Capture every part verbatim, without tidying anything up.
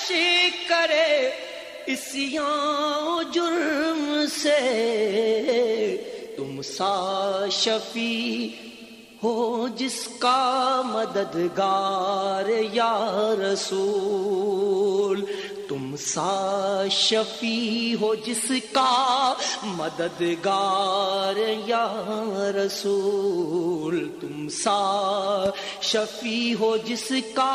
کرے اسیاں جرم سے، تم سا شفیع ہو جس کا مددگار یا رسول، تم سا شفیع ہو جس کا مددگار یا رسول، تم سا شفیع ہو جس کا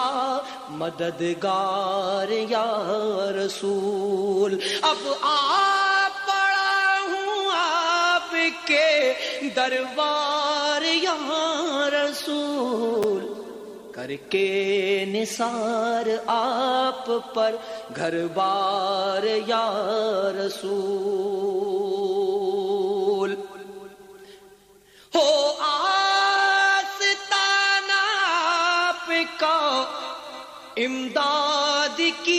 مددگار یا رسول۔ اب آپ پڑا ہوں آپ کے دربار یا رسول، کر کے نثار آپ پر گھر بار یا رسول۔ ہو آستانہ آپ کا امداد کی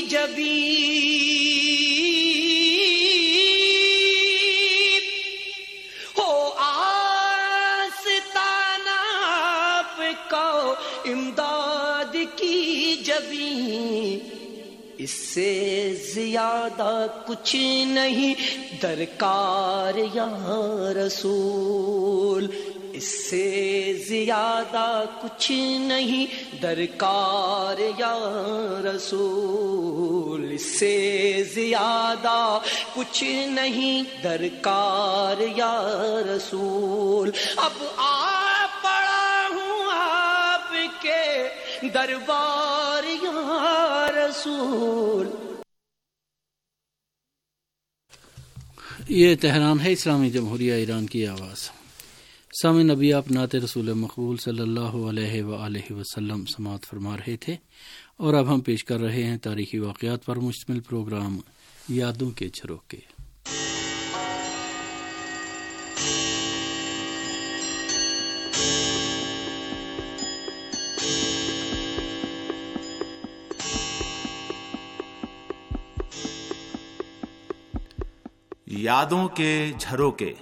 جبین، ہو آستانہ آپ کا امداد کی جبین، اس سے زیادہ کچھ نہیں درکار یا رسول، اس سے زیادہ کچھ نہیں درکار یا رسول، اس سے زیادہ کچھ نہیں درکار یا رسول۔ اب آپ پڑا ہوں آپ کے دربار یا رسول۔ یہ تہران ہے اسلامی جمہوریہ ایران کی آواز۔ سامعین، نبی آپ نعت رسول مقبول صلی اللہ علیہ وآلہ وسلم سماعت فرما رہے تھے، اور اب ہم پیش کر رہے ہیں تاریخی واقعات پر مشتمل پروگرام یادوں کے جھروکے۔ یادوں کے جھروکے۔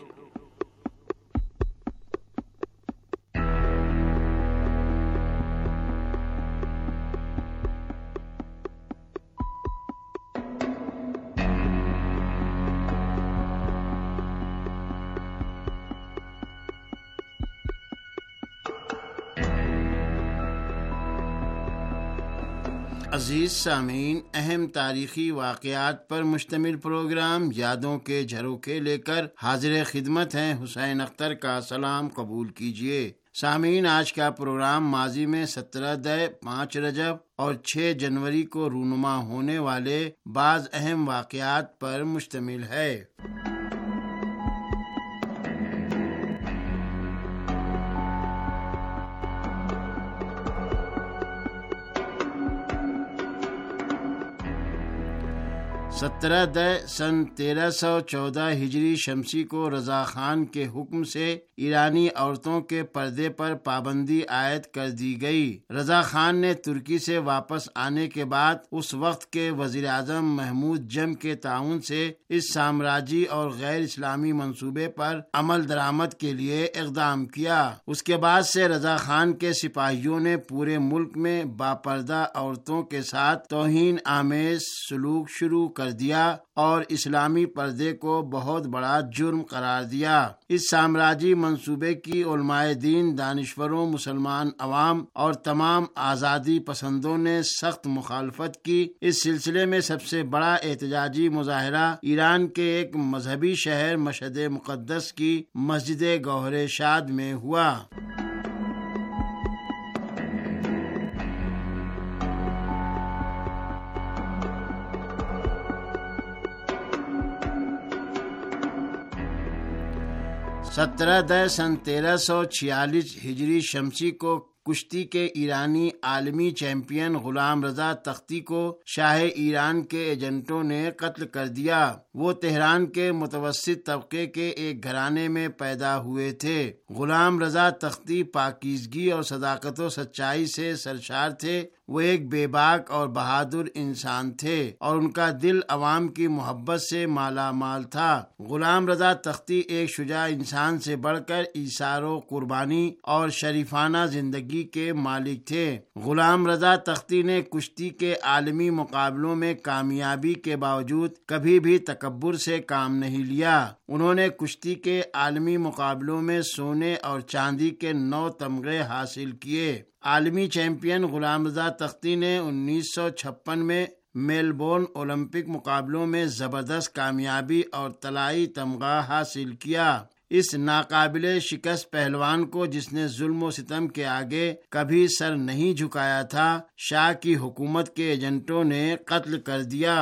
عزیز سامعین، اہم تاریخی واقعات پر مشتمل پروگرام یادوں کے جھروکے لے کر حاضر خدمت ہیں حسین اختر کا سلام قبول کیجیے۔ سامعین، آج کا پروگرام ماضی میں سترہ دے پانچ رجب اور چھ جنوری کو رونما ہونے والے بعض اہم واقعات پر مشتمل ہے۔ سترہ دے سن تیرہ سو چودہ ہجری شمسی کو رضا خان کے حکم سے ایرانی عورتوں کے پردے پر پابندی عائد کر دی گئی۔ رضا خان نے ترکی سے واپس آنے کے بعد اس وقت کے وزیر اعظم محمود جم کے تعاون سے اس سامراجی اور غیر اسلامی منصوبے پر عمل درآمد کے لیے اقدام کیا۔ اس کے بعد سے رضا خان کے سپاہیوں نے پورے ملک میں باپردہ عورتوں کے ساتھ توہین آمیز سلوک شروع کر دیا اور اسلامی پردے کو بہت بڑا جرم قرار دیا۔ اس سامراجی منصوبے کی علماء دین، دانشوروں، مسلمان عوام اور تمام آزادی پسندوں نے سخت مخالفت کی۔ اس سلسلے میں سب سے بڑا احتجاجی مظاہرہ ایران کے ایک مذہبی شہر مشہد مقدس کی مسجد گوہر شاد میں ہوا۔ سترہ دے سن تیرہ سو چھیالیس ہجری شمسی کو کشتی کے ایرانی عالمی چیمپئن غلام رضا تختی کو شاہ ایران کے ایجنٹوں نے قتل کر دیا۔ وہ تہران کے متوسط طبقے کے ایک گھرانے میں پیدا ہوئے تھے۔ غلام رضا تختی پاکیزگی اور صداقت و سچائی سے سرشار تھے۔ وہ ایک بے باک اور بہادر انسان تھے اور ان کا دل عوام کی محبت سے مالا مال تھا۔ غلام رضا تختی ایک شجاع انسان سے بڑھ کر ایثار و قربانی اور شریفانہ زندگی کے مالک تھے۔ غلام رضا تختی نے کشتی کے عالمی مقابلوں میں کامیابی کے باوجود کبھی بھی تکبر سے کام نہیں لیا۔ انہوں نے کشتی کے عالمی مقابلوں میں سونے اور چاندی کے نو تمغے حاصل کیے۔ عالمی چیمپئن غلام رضا تختی نے انیس سو چھپن میں میلبورن اولمپک مقابلوں میں زبردست کامیابی اور طلائی تمغہ حاصل کیا۔ اس ناقابل شکست پہلوان کو، جس نے ظلم و ستم کے آگے کبھی سر نہیں جھکایا تھا، شاہ کی حکومت کے ایجنٹوں نے قتل کر دیا۔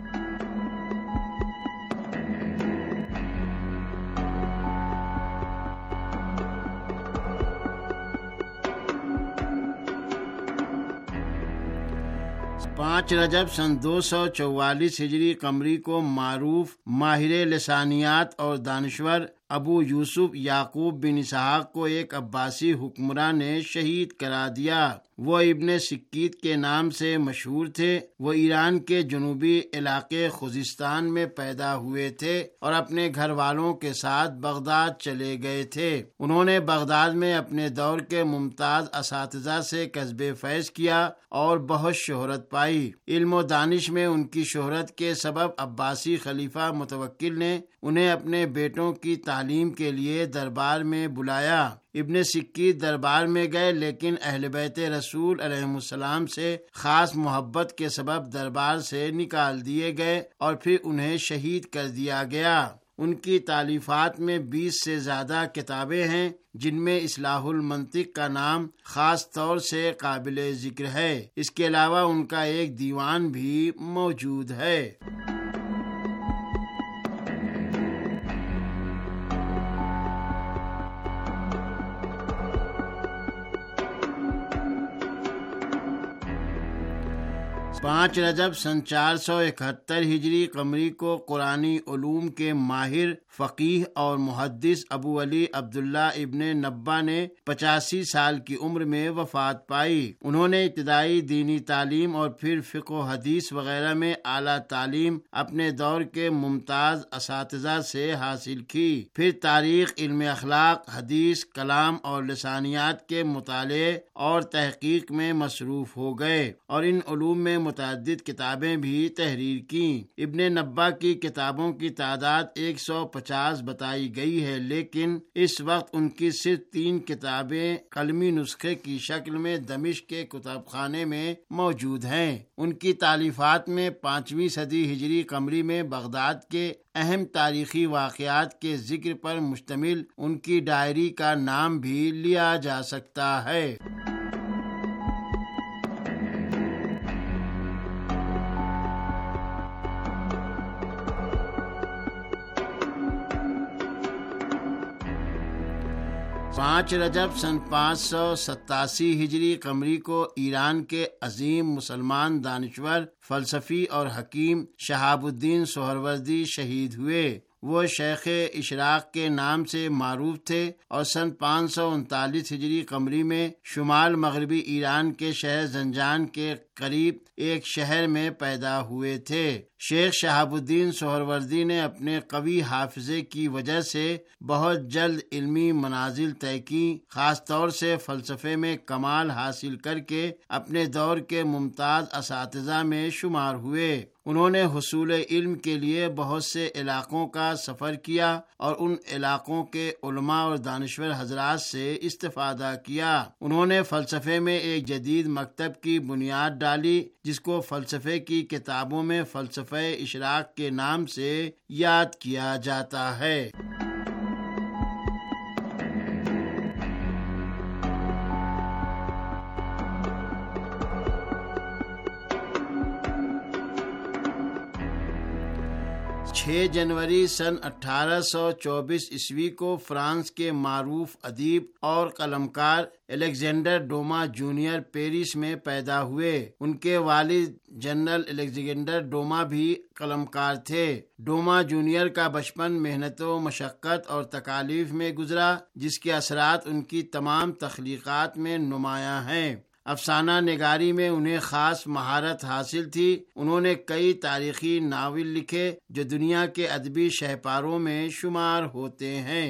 پانچ رجب سن دو سو چوالیس ہجری قمری کو معروف ماہر لسانیات اور دانشور ابو یوسف یعقوب بن اسحاق کو ایک عباسی حکمراں نے شہید کرا دیا۔ وہ ابن سکیت کے نام سے مشہور تھے۔ وہ ایران کے جنوبی علاقے خوزستان میں پیدا ہوئے تھے اور اپنے گھر والوں کے ساتھ بغداد چلے گئے تھے۔ انہوں نے بغداد میں اپنے دور کے ممتاز اساتذہ سے کسب فیض کیا اور بہت شہرت پائی۔ علم و دانش میں ان کی شہرت کے سبب عباسی خلیفہ متوکل نے انہیں اپنے بیٹوں کی تعلیم کے لیے دربار میں بلایا۔ ابن سکیت دربار میں گئے، لیکن اہل بیت رسول علیہ السلام سے خاص محبت کے سبب دربار سے نکال دیے گئے اور پھر انہیں شہید کر دیا گیا۔ ان کی تالیفات میں بیس سے زیادہ کتابیں ہیں، جن میں اصلاح المنطق کا نام خاص طور سے قابل ذکر ہے۔ اس کے علاوہ ان کا ایک دیوان بھی موجود ہے۔ پانچ رجب سن چار سو اکہتر ہجری قمری کو قرآنی علوم کے ماہر فقیہ اور محدث ابو علی عبداللہ ابن نبا نے پچاسی سال کی عمر میں وفات پائی۔ انہوں نے ابتدائی دینی تعلیم اور پھر فقہ و حدیث وغیرہ میں اعلیٰ تعلیم اپنے دور کے ممتاز اساتذہ سے حاصل کی۔ پھر تاریخ، علم اخلاق، حدیث، کلام اور لسانیات کے مطالعے اور تحقیق میں مصروف ہو گئے اور ان علوم میں متعدد کتابیں بھی تحریر کیں۔ ابن نبا کی کتابوں کی تعداد ایک سو پچاس بتائی گئی ہے، لیکن اس وقت ان کی صرف تین کتابیں قلمی نسخے کی شکل میں دمشق کے کتاب خانے میں موجود ہیں۔ ان کی تالیفات میں پانچویں صدی ہجری قمری میں بغداد کے اہم تاریخی واقعات کے ذکر پر مشتمل ان کی ڈائری کا نام بھی لیا جا سکتا ہے۔ پانچ رجب سن پانچ سو ستاسی ہجری قمری کو ایران کے عظیم مسلمان دانشور، فلسفی اور حکیم شہاب الدین سہروردی شہید ہوئے۔ وہ شیخ اشراق کے نام سے معروف تھے اور سن پانچ سو انتالیس ہجری قمری میں شمال مغربی ایران کے شہر زنجان کے قریب ایک شہر میں پیدا ہوئے تھے۔ شیخ شہاب الدین سہروردی نے اپنے قوی حافظے کی وجہ سے بہت جلد علمی منازل طے کی، خاص طور سے فلسفے میں کمال حاصل کر کے اپنے دور کے ممتاز اساتذہ میں شمار ہوئے۔ انہوں نے حصول علم کے لیے بہت سے علاقوں کا سفر کیا اور ان علاقوں کے علماء اور دانشور حضرات سے استفادہ کیا۔ انہوں نے فلسفے میں ایک جدید مکتب کی بنیاد ڈالی، جس کو فلسفے کی کتابوں میں فلسفہ اشراق کے نام سے یاد کیا جاتا ہے۔ چھ جنوری سن اٹھارہ سو چوبیس عیسوی کو فرانس کے معروف ادیب اور قلمکار الیگزینڈر ڈوما جونیئر پیرس میں پیدا ہوئے۔ ان کے والد جنرل الیگزینڈر ڈوما بھی قلمکار تھے۔ ڈوما جونیئر کا بچپن محنت و مشقت اور تکالیف میں گزرا، جس کے اثرات ان کی تمام تخلیقات میں نمایاں ہیں۔ افسانہ نگاری میں انہیں خاص مہارت حاصل تھی۔ انہوں نے کئی تاریخی ناول لکھے جو دنیا کے ادبی شہپاروں میں شمار ہوتے ہیں۔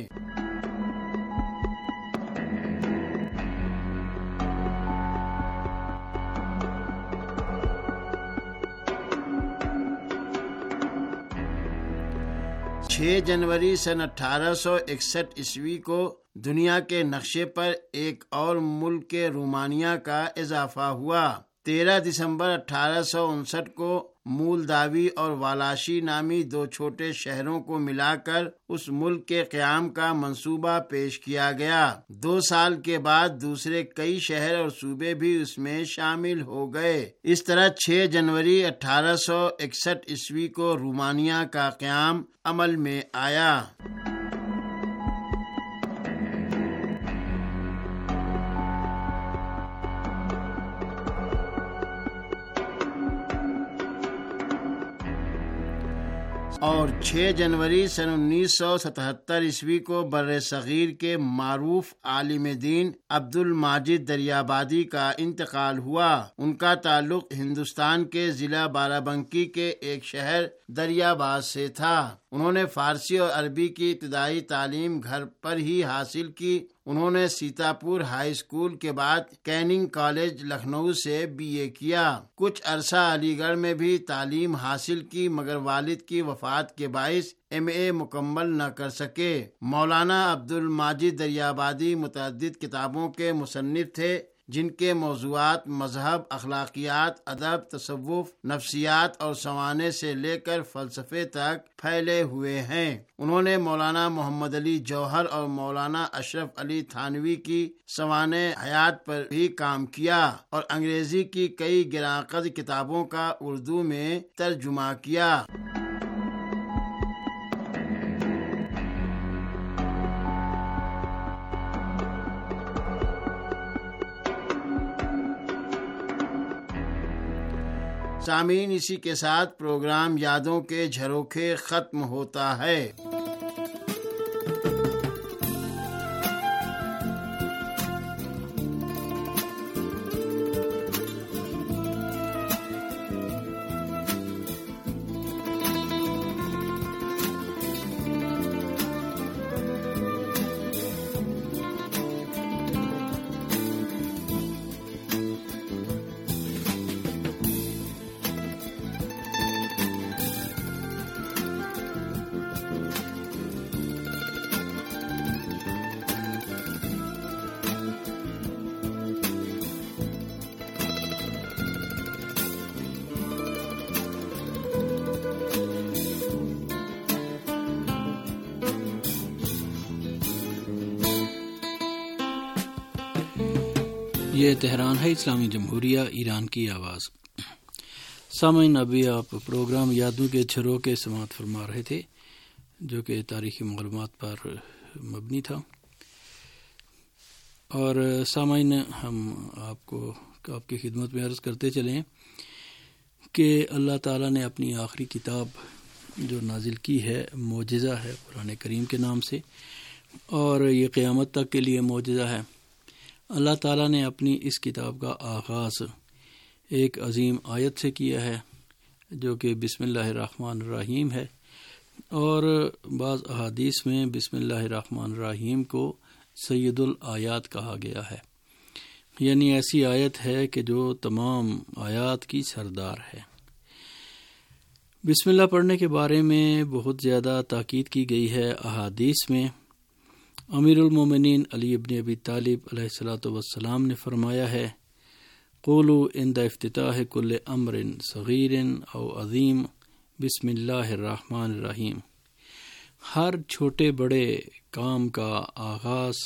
چھ جنوری سن اٹھارہ سو اکسٹھ عیسوی کو دنیا کے نقشے پر ایک اور ملک کے رومانیہ کا اضافہ ہوا۔ تیرہ دسمبر اٹھارہ سو انسٹھ کو مولداوی اور والاشی نامی دو چھوٹے شہروں کو ملا کر اس ملک کے قیام کا منصوبہ پیش کیا گیا۔ دو سال کے بعد دوسرے کئی شہر اور صوبے بھی اس میں شامل ہو گئے۔ اس طرح چھ جنوری اٹھارہ سو اکسٹھ عیسوی کو رومانیہ کا قیام عمل میں آیا۔ اور چھ جنوری سن انیس سو ستہتر عیسوی کو بر صغیر کے معروف عالم دین عبد الماجد دریابادی کا انتقال ہوا۔ ان کا تعلق ہندوستان کے ضلع بارہ بنکی کے ایک شہر دریاباد سے تھا۔ انہوں نے فارسی اور عربی کی ابتدائی تعلیم گھر پر ہی حاصل کی۔ انہوں نے سیتاپور ہائی اسکول کے بعد کیننگ کالج لکھنؤ سے بی اے کیا۔ کچھ عرصہ علی گڑھ میں بھی تعلیم حاصل کی مگر والد کی وفات کے باعث ایم اے مکمل نہ کر سکے۔ مولانا عبد الماجد دریابادی متعدد کتابوں کے مصنف تھے جن کے موضوعات مذہب، اخلاقیات، ادب، تصوف، نفسیات اور سوانح سے لے کر فلسفے تک پھیلے ہوئے ہیں۔ انہوں نے مولانا محمد علی جوہر اور مولانا اشرف علی تھانوی کی سوانح حیات پر بھی کام کیا اور انگریزی کی کئی گراں قدر کتابوں کا اردو میں ترجمہ کیا۔ سامعین، اسی کے ساتھ پروگرام یادوں کے جھروکے ختم ہوتا ہے۔ یہ تہران ہے، اسلامی جمہوریہ ایران کی آواز۔ سامعین، ابھی آپ پروگرام یادوں کے جھروکے سماعت فرما رہے تھے جو کہ تاریخی معلومات پر مبنی تھا۔ اور سامعین، ہم آپ کو آپ کی خدمت میں عرض کرتے چلیں کہ اللہ تعالیٰ نے اپنی آخری کتاب جو نازل کی ہے معجزہ ہے قرآن کریم کے نام سے، اور یہ قیامت تک کے لیے معجزہ ہے۔ اللہ تعالیٰ نے اپنی اس کتاب کا آغاز ایک عظیم آیت سے کیا ہے جو کہ بسم اللہ الرحمن الرحیم ہے، اور بعض احادیث میں بسم اللہ الرحمن الرحیم کو سید الآیات کہا گیا ہے، یعنی ایسی آیت ہے کہ جو تمام آیات کی سردار ہے۔ بسم اللہ پڑھنے کے بارے میں بہت زیادہ تاکید کی گئی ہے احادیث میں۔ امیر المومنین علی ابن ابی طالب علیہ الصلاۃ والسلام نے فرمایا ہے، قولوا عند افتتاح کل امر صغیر او عظیم بسم اللہ الرحمن الرحیم۔ ہر چھوٹے بڑے کام کا آغاز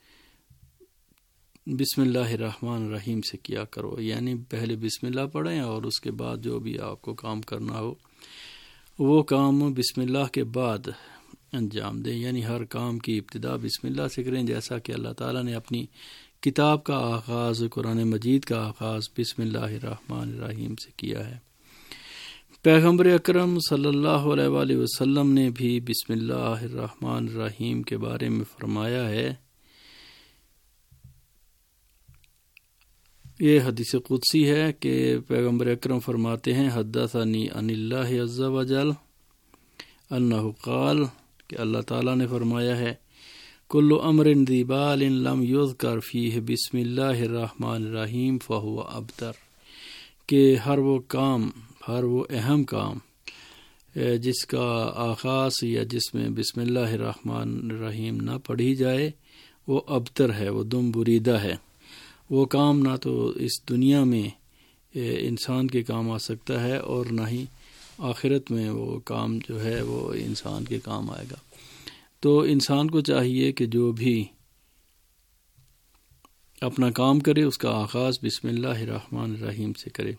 بسم اللہ الرحمن الرحیم سے کیا کرو، یعنی پہلے بسم اللہ پڑھیں اور اس کے بعد جو بھی آپ کو کام کرنا ہو وہ کام بسم اللہ کے بعد انجام دیں، یعنی ہر کام کی ابتدا بسم اللہ سے کریں، جیسا کہ اللہ تعالیٰ نے اپنی کتاب کا آغاز قرآن مجید کا آغاز بسم اللہ الرحمن الرحیم سے کیا ہے۔ پیغمبر اکرم صلی اللہ علیہ وآلہ وسلم نے بھی بسم اللہ الرحمن الرحیم کے بارے میں فرمایا ہے یہ حدیث قدسی ہے کہ پیغمبر اکرم فرماتے ہیں حدثنی عن اللہ عز وجل انہ قال کہ اللہ تعالیٰ نے فرمایا ہے کل امر ذی بال لم یذکر فیہ بسم اللہ الرحمن الرحیم فہو ابتر، کہ ہر وہ کام ہر وہ اہم کام جس کا آغاز یا جس میں بسم اللہ الرحمن الرحیم نہ پڑھی جائے وہ ابتر ہے، وہ دم بریدہ ہے۔ وہ کام نہ تو اس دنیا میں انسان کے کام آ سکتا ہے اور نہ ہی آخرت میں وہ کام جو ہے وہ انسان کے کام آئے گا۔ تو انسان کو چاہیے کہ جو بھی اپنا کام کرے اس کا آغاز بسم اللہ الرحمن الرحیم سے کرے۔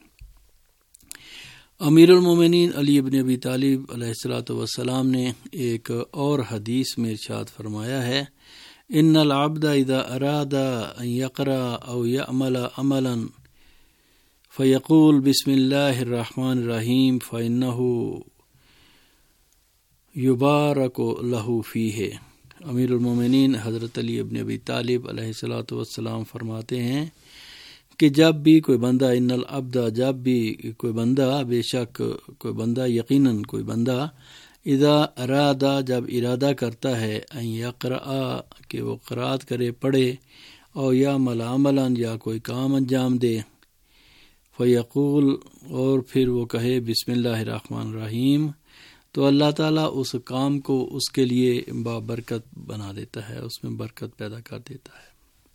امیر المومنین علی ابن ابی طالب علیہ الصلوۃ والسلام نے ایک اور حدیث میں ارشاد فرمایا ہے ان العبد اذا اراد ان يقرأ او يعمل عملا فيقول بسم اللہ الرحمن الرحیم فإنه یبارک لہ فیہ۔ امیر المومنین حضرت علی ابن ابی طالب علیہ الصلوۃ والسلام فرماتے ہیں کہ جب بھی کوئی بندہ ان العبد جب بھی کوئی بندہ بے شک کوئی بندہ یقیناً کوئی بندہ اذا ارادہ جب ارادہ کرتا ہے ان یقرأ کہ وہ قرات کرے پڑھے او یعمل عملا یا کوئی کام انجام دے فیقول اور پھر وہ کہے بسم اللہ الرحمن الرحیم تو اللہ تعالیٰ اس کام کو اس کے لیے بابرکت بنا دیتا ہے، اس میں برکت پیدا کر دیتا ہے۔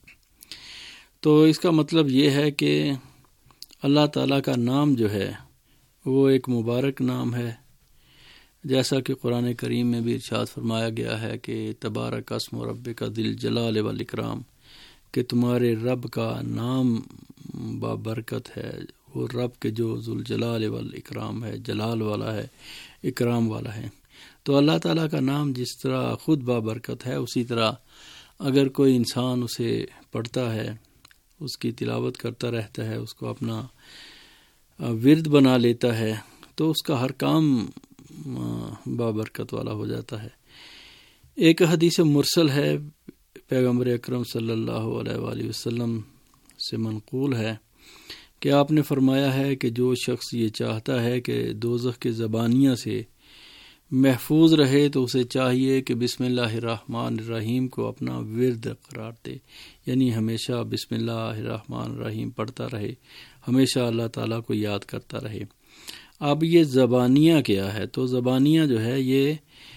تو اس کا مطلب یہ ہے کہ اللہ تعالیٰ کا نام جو ہے وہ ایک مبارک نام ہے، جیسا کہ قرآن کریم میں بھی ارشاد فرمایا گیا ہے کہ تبارک اسم ربک ذی الجلال والاکرام، کہ تمہارے رب کا نام بابرکت ہے، وہ رب کے جو ذو الجلال والاکرام ہے، جلال والا ہے، اکرام والا ہے۔ تو اللہ تعالیٰ کا نام جس طرح خود بابرکت ہے اسی طرح اگر کوئی انسان اسے پڑھتا ہے، اس کی تلاوت کرتا رہتا ہے، اس کو اپنا ورد بنا لیتا ہے تو اس کا ہر کام بابرکت والا ہو جاتا ہے۔ ایک حدیث مرسل ہے پیغمبر اکرم صلی اللہ علیہ وآلہ وسلم سے منقول ہے کہ آپ نے فرمایا ہے کہ جو شخص یہ چاہتا ہے کہ دوزخ کے زبانیہ سے محفوظ رہے تو اسے چاہیے کہ بسم اللہ الرحمن الرحیم کو اپنا ورد قرار دے، یعنی ہمیشہ بسم اللہ الرحمن الرحیم پڑھتا رہے، ہمیشہ اللہ تعالیٰ کو یاد کرتا رہے۔ اب یہ زبانیہ کیا ہے؟ تو زبانیہ جو ہے یہ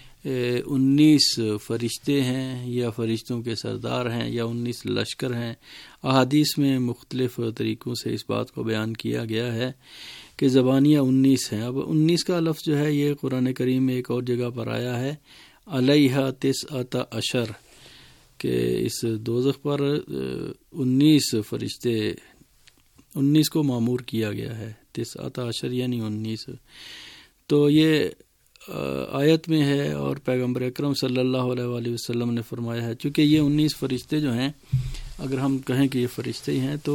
انیس فرشتے ہیں یا فرشتوں کے سردار ہیں یا انیس لشکر ہیں۔ احادیث میں مختلف طریقوں سے اس بات کو بیان کیا گیا ہے کہ زبانیہ انیس ہیں۔ اب انیس کا لفظ جو ہے یہ قرآن کریم میں ایک اور جگہ پر آیا ہے علیہ تسعۃ عشر، کہ اس دوزخ پر انیس فرشتے انیس کو معمور کیا گیا ہے، تسعۃ عشر یعنی انیس۔ تو یہ آیت میں ہے اور پیغمبر اکرم صلی اللہ علیہ وآلہ وسلم نے فرمایا ہے، چونکہ یہ انیس فرشتے جو ہیں اگر ہم کہیں کہ یہ فرشتے ہی ہیں تو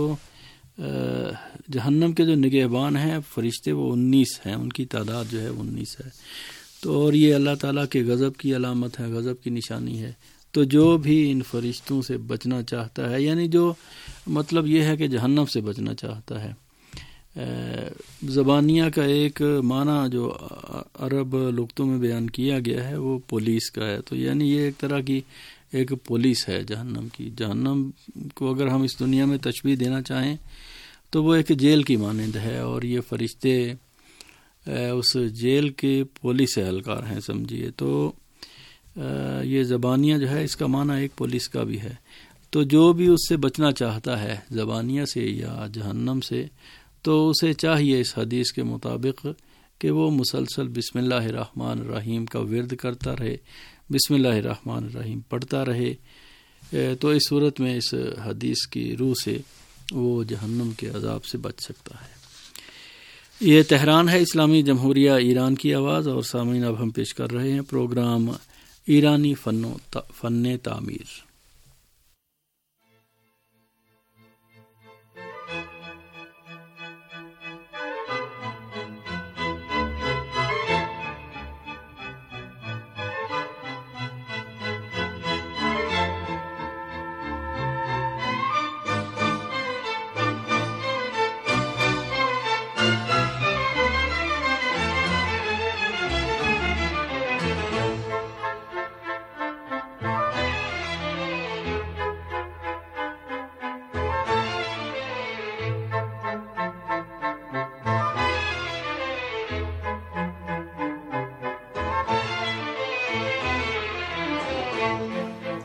جہنم کے جو نگہبان ہیں فرشتے وہ انیس ہیں، ان کی تعداد جو ہے انیس ہے۔ تو اور یہ اللہ تعالیٰ کے غضب کی علامت ہے، غضب کی نشانی ہے۔ تو جو بھی ان فرشتوں سے بچنا چاہتا ہے، یعنی جو مطلب یہ ہے کہ جہنم سے بچنا چاہتا ہے۔ زبانیہ کا ایک معنی جو عرب لغتوں میں بیان کیا گیا ہے وہ پولیس کا ہے، تو یعنی یہ ایک طرح کی ایک پولیس ہے جہنم کی۔ جہنم کو اگر ہم اس دنیا میں تشبیہ دینا چاہیں تو وہ ایک جیل کی مانند ہے، اور یہ فرشتے اس جیل کے پولیس اہلکار ہیں سمجھیے۔ تو یہ زبانیہ جو ہے اس کا معنی ایک پولیس کا بھی ہے۔ تو جو بھی اس سے بچنا چاہتا ہے زبانیہ سے یا جہنم سے، تو اسے چاہیے اس حدیث کے مطابق کہ وہ مسلسل بسم اللہ الرحمن الرحیم کا ورد کرتا رہے، بسم اللہ الرحمن الرحیم پڑھتا رہے۔ تو اس صورت میں اس حدیث کی روح سے وہ جہنم کے عذاب سے بچ سکتا ہے۔ یہ تہران ہے اسلامی جمہوریہ ایران کی آواز، اور سامعین اب ہم پیش کر رہے ہیں پروگرام ایرانی فن و فن تعمیر۔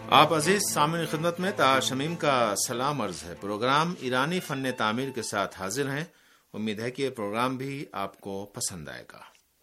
آپ عزیز سامعین خدمت میں تا شمیم کا سلام عرض ہے۔ پروگرام ایرانی فن تعمیر کے ساتھ حاضر ہیں۔ امید ہے کہ یہ پروگرام بھی آپ کو پسند آئے گا۔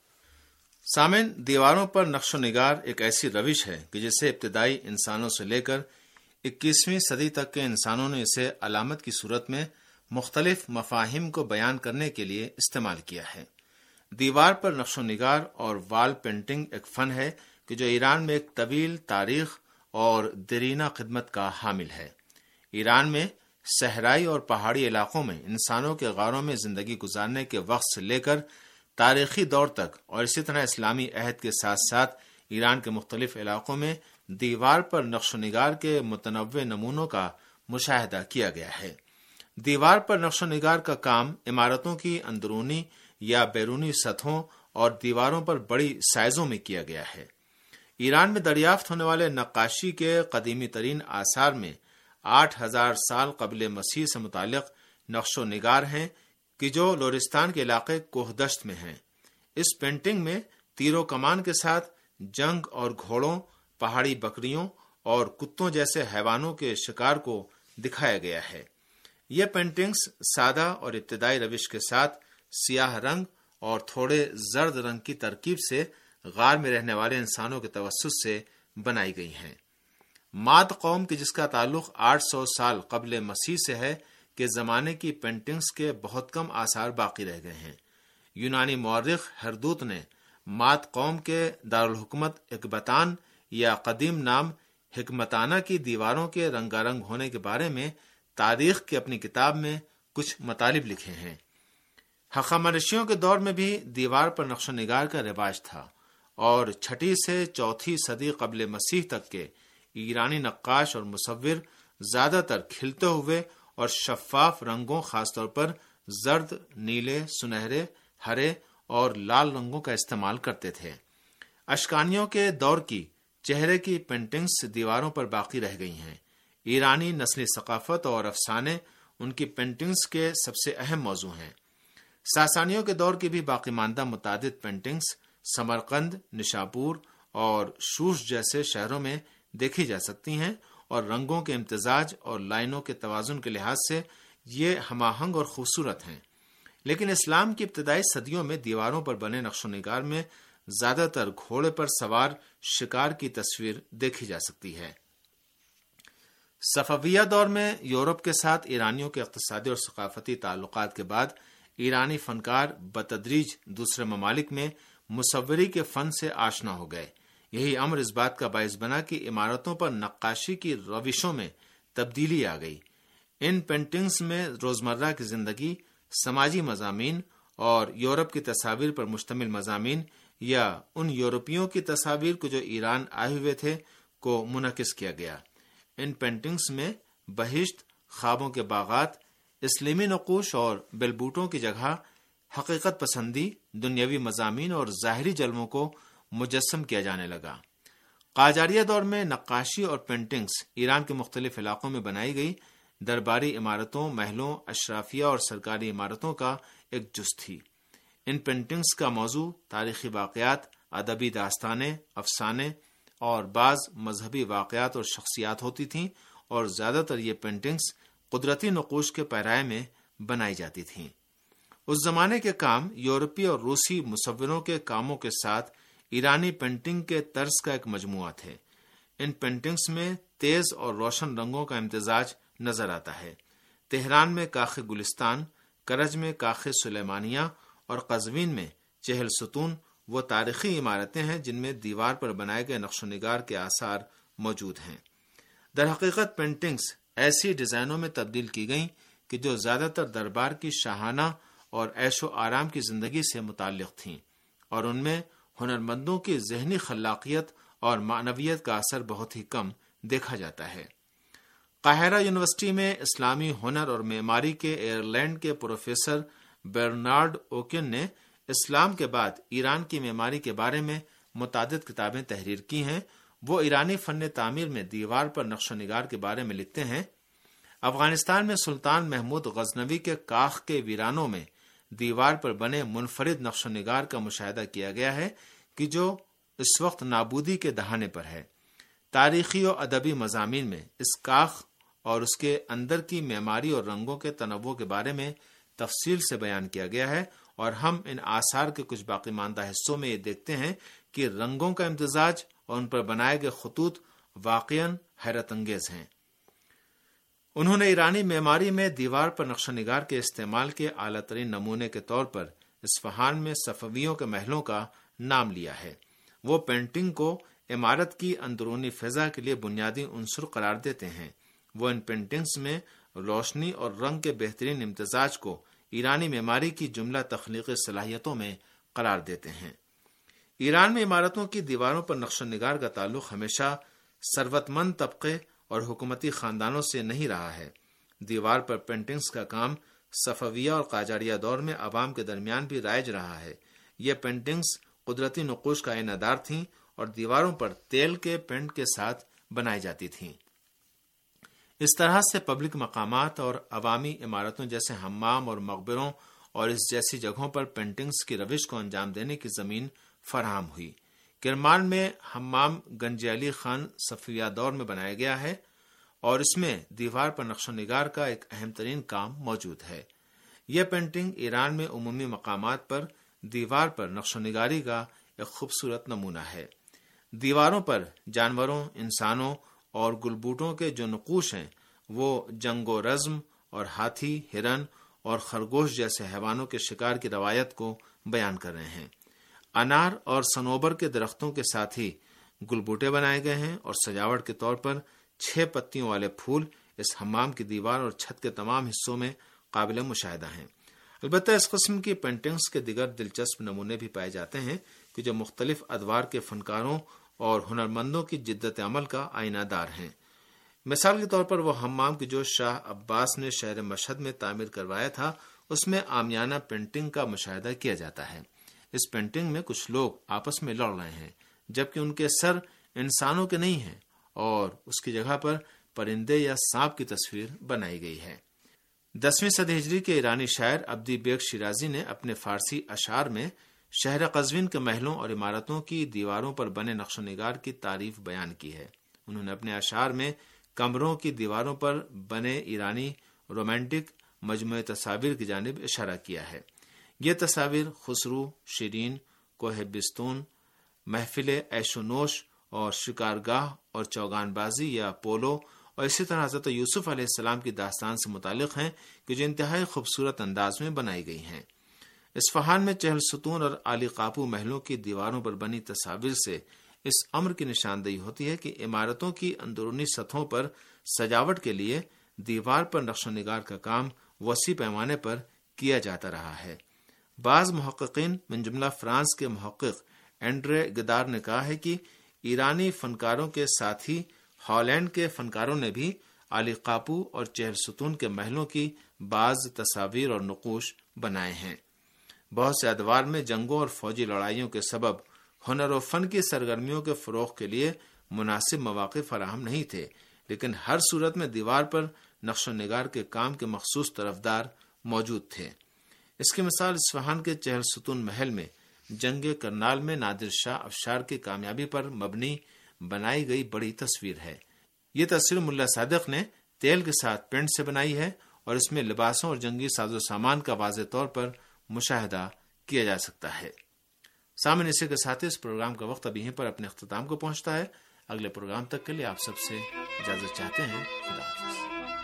سامعین، دیواروں پر نقش و نگار ایک ایسی روش ہے کہ جسے ابتدائی انسانوں سے لے کر اکیسویں صدی تک کے انسانوں نے اسے علامت کی صورت میں مختلف مفاہیم کو بیان کرنے کے لیے استعمال کیا ہے۔ دیوار پر نقش و نگار اور وال پینٹنگ ایک فن ہے کہ جو ایران میں ایک طویل تاریخ اور دیرینہ خدمت کا حامل ہے۔ ایران میں صحرائی اور پہاڑی علاقوں میں انسانوں کے غاروں میں زندگی گزارنے کے وقت سے لے کر تاریخی دور تک اور اسی طرح اسلامی عہد کے ساتھ ساتھ ایران کے مختلف علاقوں میں دیوار پر نقش و نگار کے متنوع نمونوں کا مشاہدہ کیا گیا ہے۔ دیوار پر نقش و نگار کا کام عمارتوں کی اندرونی یا بیرونی سطحوں اور دیواروں پر بڑی سائزوں میں کیا گیا ہے۔ ایران میں دریافت ہونے والے نقاشی کے قدیمی ترین آثار میں آٹھ ہزار سال قبل مسیح سے متعلق نقش و نگار ہیں کہ جو لورستان کے علاقے کوہ دشت میں ہیں۔ اس پینٹنگ میں تیر و کمان کے ساتھ جنگ اور گھوڑوں، پہاڑی بکریوں اور کتوں جیسے حیوانوں کے شکار کو دکھایا گیا ہے۔ یہ پینٹنگز سادہ اور ابتدائی روش کے ساتھ سیاہ رنگ اور تھوڑے زرد رنگ کی ترکیب سے غار میں رہنے والے انسانوں کے توسط سے بنائی گئی ہیں۔ ماد قوم کی جس کا تعلق آٹھ سو سال قبل مسیح سے ہے کے زمانے کی پینٹنگز کے بہت کم آثار باقی رہ گئے ہیں۔ یونانی مورخ ہردوت نے ماد قوم کے دارالحکومت اکبتان یا قدیم نام حکمتانہ کی دیواروں کے رنگا رنگ ہونے کے بارے میں تاریخ کی اپنی کتاب میں کچھ مطالب لکھے ہیں۔ ہخامنشیوں کے دور میں بھی دیوار پر نقش و نگار کا رواج تھا اور چھٹی سے چوتھی صدی قبل مسیح تک کے ایرانی نقاش اور مصور زیادہ تر کھلتے ہوئے اور شفاف رنگوں، خاص طور پر زرد، نیلے، سنہرے، ہرے اور لال رنگوں کا استعمال کرتے تھے۔ اشکانیوں کے دور کی چہرے کی پینٹنگز دیواروں پر باقی رہ گئی ہیں۔ ایرانی نسلی ثقافت اور افسانے ان کی پینٹنگز کے سب سے اہم موضوع ہیں۔ ساسانیوں کے دور کی بھی باقی ماندہ متعدد پینٹنگز سمرقند، نشاپور اور شوش جیسے شہروں میں دیکھی جا سکتی ہیں اور رنگوں کے امتزاج اور لائنوں کے توازن کے لحاظ سے یہ ہم آہنگ اور خوبصورت ہیں۔ لیکن اسلام کی ابتدائی صدیوں میں دیواروں پر بنے نقش و نگار میں زیادہ تر گھوڑے پر سوار شکار کی تصویر دیکھی جا سکتی ہے۔ صفویہ دور میں یورپ کے ساتھ ایرانیوں کے اقتصادی اور ثقافتی تعلقات کے بعد ایرانی فنکار بتدریج دوسرے ممالک میں مصوری کے فن سے آشنا ہو گئے۔ یہی امر اس بات کا باعث بنا کہ عمارتوں پر نقاشی کی روشوں میں تبدیلی آ گئی۔ ان پینٹنگز میں روزمرہ کی زندگی، سماجی مضامین اور یورپ کی تصاویر پر مشتمل مضامین یا ان یورپیوں کی تصاویر کو جو ایران آئے ہوئے تھے کو منعکس کیا گیا۔ ان پینٹنگز میں بہشت، خوابوں کے باغات، اسلامی نقوش اور بیلبوٹوں کی جگہ حقیقت پسندی، دنیاوی مضامین اور ظاہری جلووں کو مجسم کیا جانے لگا۔ قاجاریہ دور میں نقاشی اور پینٹنگز ایران کے مختلف علاقوں میں بنائی گئی درباری عمارتوں، محلوں، اشرافیہ اور سرکاری عمارتوں کا ایک جز تھی۔ ان پینٹنگز کا موضوع تاریخی واقعات، ادبی داستانیں، افسانے اور بعض مذہبی واقعات اور شخصیات ہوتی تھیں اور زیادہ تر یہ پینٹنگز قدرتی نقوش کے پیرائے میں بنائی جاتی تھیں۔ اس زمانے کے کام یورپی اور روسی مصوروں کے کاموں کے ساتھ ایرانی پینٹنگ کے طرز کا ایک مجموعہ تھے۔ ان پینٹنگز میں تیز اور روشن رنگوں کا امتزاج نظر آتا ہے۔ تہران میں کاخ گلستان، کرج میں کاخ سلیمانیہ اور قزوین میں چہل ستون وہ تاریخی عمارتیں ہیں جن میں دیوار پر بنائے گئے نقش و نگار کے آثار موجود ہیں۔ در حقیقت پینٹنگز ایسی ڈیزائنوں میں تبدیل کی گئیں کہ جو زیادہ تر دربار کی شاہانہ اور عیش و آرام کی زندگی سے متعلق تھیں، اور ان میں ہنرمندوں کی ذہنی خلاقیت اور معنویت کا اثر بہت ہی کم دیکھا جاتا ہے۔ قاہرہ یونیورسٹی میں اسلامی ہنر اور معماری کے ایئرلینڈ کے پروفیسر برنارڈ اوکن نے اسلام کے بعد ایران کی معماری کے بارے میں متعدد کتابیں تحریر کی ہیں۔ وہ ایرانی فن تعمیر میں دیوار پر نقش و نگار کے بارے میں لکھتے ہیں: افغانستان میں سلطان محمود غزنوی کے کاخ کے ویرانوں میں دیوار پر بنے منفرد نقش و نگار کا مشاہدہ کیا گیا ہے کہ جو اس وقت نابودی کے دہانے پر ہے۔ تاریخی اور ادبی مضامین میں اس کاخ اور اس کے اندر کی معماری اور رنگوں کے تنوع کے بارے میں تفصیل سے بیان کیا گیا ہے، اور ہم ان آثار کے کچھ باقی ماندہ حصوں میں یہ دیکھتے ہیں کہ رنگوں کا امتزاج اور ان پر بنائے گئے خطوط واقعاً حیرت انگیز ہیں۔ انہوں نے ایرانی معماری میں دیوار پر نقش و نگار کے استعمال کے اعلیٰ ترین نمونے کے طور پر اصفہان میں صفویوں کے محلوں کا نام لیا ہے۔ وہ پینٹنگ کو عمارت کی اندرونی فضا کے لیے بنیادی عنصر قرار دیتے ہیں۔ وہ ان پینٹنگز میں روشنی اور رنگ کے بہترین امتزاج کو ایرانی معماری کی جملہ تخلیقی صلاحیتوں میں قرار دیتے ہیں۔ ایران میں عمارتوں کی دیواروں پر نقش و نگار کا تعلق ہمیشہ ثروت مند طبقے اور حکومتی خاندانوں سے نہیں رہا ہے۔ دیوار پر پینٹنگز کا کام صفویہ اور قاجاریہ دور میں عوام کے درمیان بھی رائج رہا ہے۔ یہ پینٹنگز قدرتی نقوش کا عینادار تھیں اور دیواروں پر تیل کے پینٹ کے ساتھ بنائی جاتی تھیں۔ اس طرح سے پبلک مقامات اور عوامی عمارتوں جیسے حمام اور مقبروں اور اس جیسی جگہوں پر پینٹنگز کی روش کو انجام دینے کی زمین فراہم ہوئی۔ کرمان میں حمام گنج علی خان صفویہ دور میں بنایا گیا ہے اور اس میں دیوار پر نقش و نگار کا ایک اہم ترین کام موجود ہے۔ یہ پینٹنگ ایران میں عمومی مقامات پر دیوار پر نقش و نگاری کا ایک خوبصورت نمونہ ہے۔ دیواروں پر جانوروں، انسانوں اور گلبوٹوں کے جو نقوش ہیں وہ جنگ و رزم اور ہاتھی، ہرن اور خرگوش جیسے حیوانوں کے شکار کی روایت کو بیان کر رہے ہیں۔ انار اور صنوبر کے درختوں کے ساتھ ہی گلبوٹے بنائے گئے ہیں اور سجاوٹ کے طور پر چھ پتیوں والے پھول اس حمام کی دیوار اور چھت کے تمام حصوں میں قابل مشاہدہ ہیں۔ البتہ اس قسم کی پینٹنگز کے دیگر دلچسپ نمونے بھی پائے جاتے ہیں کہ جو مختلف ادوار کے فنکاروں اور ہنرمندوں کی جدت عمل کا آئینہ دار ہیں۔ مثال کے طور پر وہ حمام کی جو شاہ عباس نے شہر مشہد میں تعمیر کروایا تھا، اس میں عامیانہ پینٹنگ کا مشاہدہ کیا جاتا ہے۔ اس پینٹنگ میں کچھ لوگ آپس میں لڑ رہے ہیں جبکہ ان کے سر انسانوں کے نہیں ہیں اور اس کی جگہ پر پرندے یا سانپ کی تصویر بنائی گئی ہے۔ دسویں صدی ہجری کے ایرانی شاعر عبدی بیگ شیرازی نے اپنے فارسی اشعار میں شہر قزوین کے محلوں اور عمارتوں کی دیواروں پر بنے نقش و نگار کی تعریف بیان کی ہے۔ انہوں نے اپنے اشعار میں کمروں کی دیواروں پر بنے ایرانی رومانٹک مجموعہ تصاویر کی جانب اشارہ کیا ہے۔ یہ تصاویر خسرو، شیرین، کوہ بستون، محفل عیش و نوش اور شکارگاہ اور چوگان بازی یا پولو اور اسی طرح حضرت یوسف علیہ السلام کی داستان سے متعلق ہیں کہ جو انتہائی خوبصورت انداز میں بنائی گئی ہیں۔ اصفہان میں چہل ستون اور عالی قاپو محلوں کی دیواروں پر بنی تصاویر سے اس امر کی نشاندہی ہوتی ہے کہ عمارتوں کی اندرونی سطحوں پر سجاوٹ کے لیے دیوار پر نقش و نگار کا کام وسیع پیمانے پر کیا جاتا رہا ہے۔ بعض محققین من جملہ فرانس کے محقق اینڈرے گدار نے کہا ہے کہ ایرانی فنکاروں کے ساتھ ہی ہالینڈ کے فنکاروں نے بھی عالی قاپو اور چہل ستون کے محلوں کی بعض تصاویر اور نقوش بنائے ہیں۔ بہت سے ادوار میں جنگوں اور فوجی لڑائیوں کے سبب ہنر و فن کی سرگرمیوں کے فروغ کے لیے مناسب مواقع فراہم نہیں تھے، لیکن ہر صورت میں دیوار پر نقش و نگار کے کام کے مخصوص طرفدار موجود تھے۔ اس کی مثال اصفہان کے چہل ستون محل میں جنگ کرنال میں نادر شاہ افشار کی کامیابی پر مبنی بنائی گئی بڑی تصویر ہے۔ یہ تصویر ملا صادق نے تیل کے ساتھ پینٹ سے بنائی ہے اور اس میں لباسوں اور جنگی ساز و سامان کا واضح طور پر مشاہدہ کیا جا سکتا ہے۔ سامنے اسی کے ساتھ اس پروگرام کا وقت اب یہیں پر اپنے اختتام کو پہنچتا ہے۔ اگلے پروگرام تک کے لیے آپ سب سے اجازت چاہتے ہیں۔ خدا حافظ۔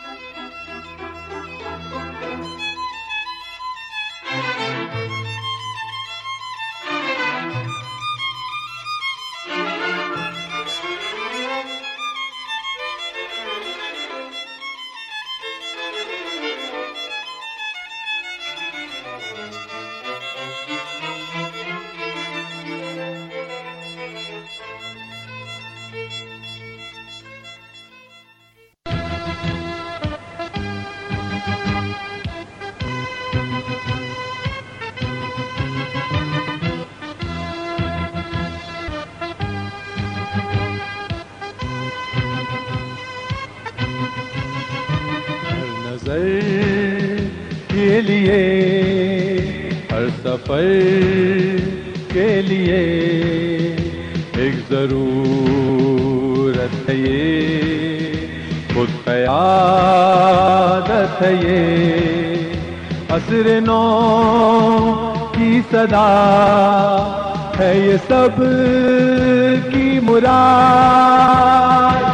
کے لیے ہر سفر کے لیے ایک ضرورت صورت ہے یہ، خود قیادت ہے یہ، عصر نو کی صدا ہے یہ سب کی مراد۔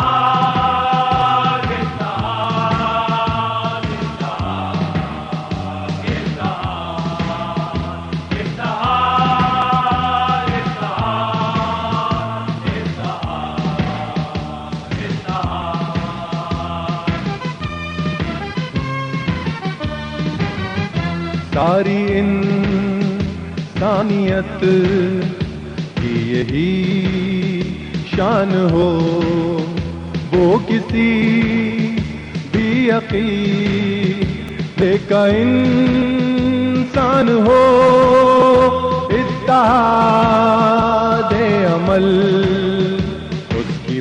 ساری انسانیت کی یہی شان ہو، وہ کسی بھی عقیدے کا انسان ہو، اتحاد عمل اس کی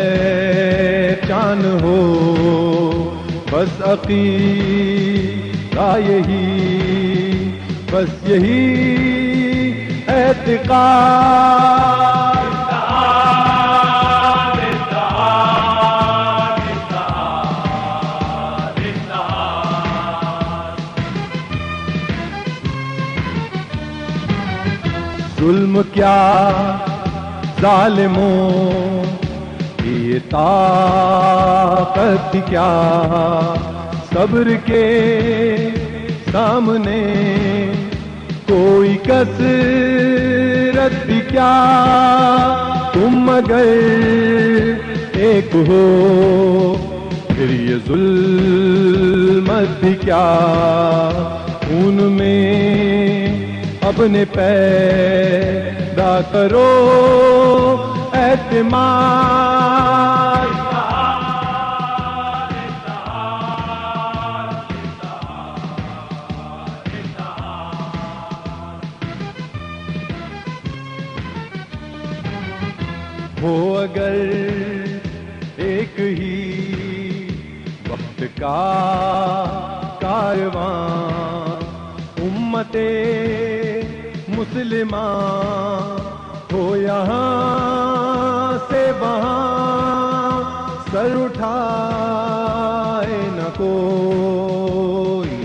پہچان ہو، بس عقیدہ یہی، بس یہی اعتقاد۔ ظلم کیا ظالموں کی یہ طاقت کیا، صبر کے سامنے کوئی کثرت بھی کیا، تم اگر ایک ہو پھر یہ ظلمت بھی کیا، خون میں اپنے پیدا کرو اعتماد۔ ہو اگر ایک ہی وقت کا کارواں، امت مسلمہ ہو یہاں سے وہاں، سر اٹھائے نہ کوئی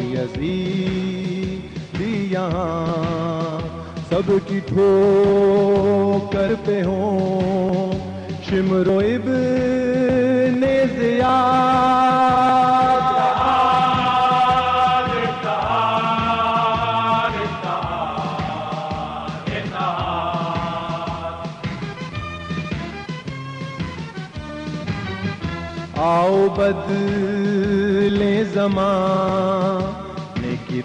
یزیدی یہاں، سب کی ٹھوکر پہ ہوں شمر و ابن زیاد۔ آؤ بدلیں زمانے کی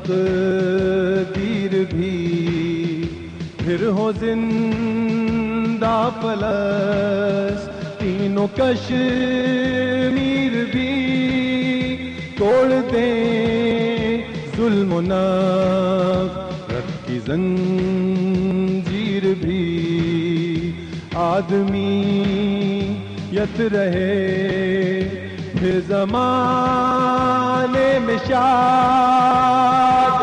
تقدیر بھی، پھر ہو زندہ فلسطین و کشمیر بھی، توڑ دیں ظلم و نفرت کی زنجیر بھی، آدمیت رہے پھر زمانے میں شاد۔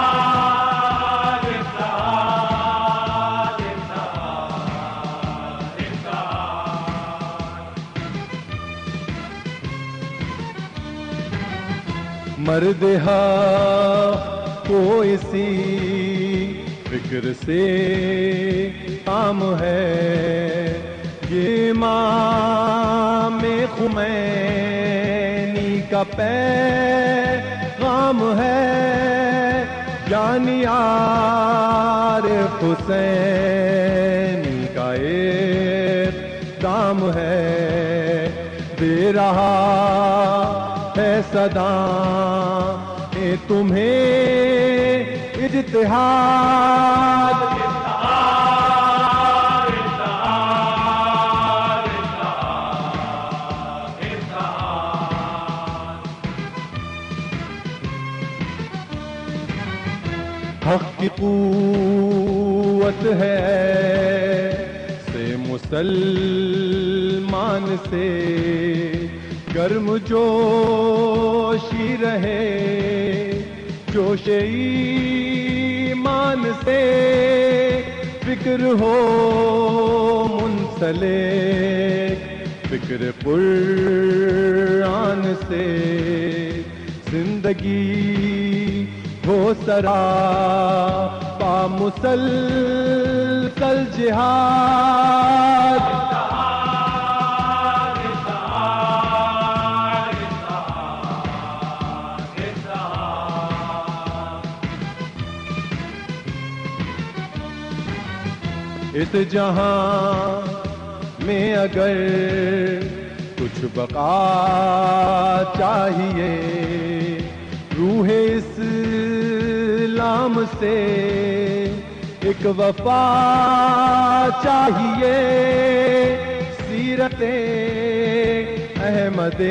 مرد حق کو اسی فکر سے کام ہے، یہ امام خمینی کا پیغام ہے، یعنی عارف حسینی کا اقدام ہے، دے رہا ہے صدا اے تمہیں اجتہاد۔ حق کی قوت ہے سے مسلمان سے، گرم جوشی رہے جوش ایمان سے، فکر ہو منسلک ذکر قرآن سے زندگی ہو سرا پا مسلسل جہاد اس جہاں میں اگر کچھ بقا چاہیے روح اسلام سے ایک وفا چاہیے سیرت احمد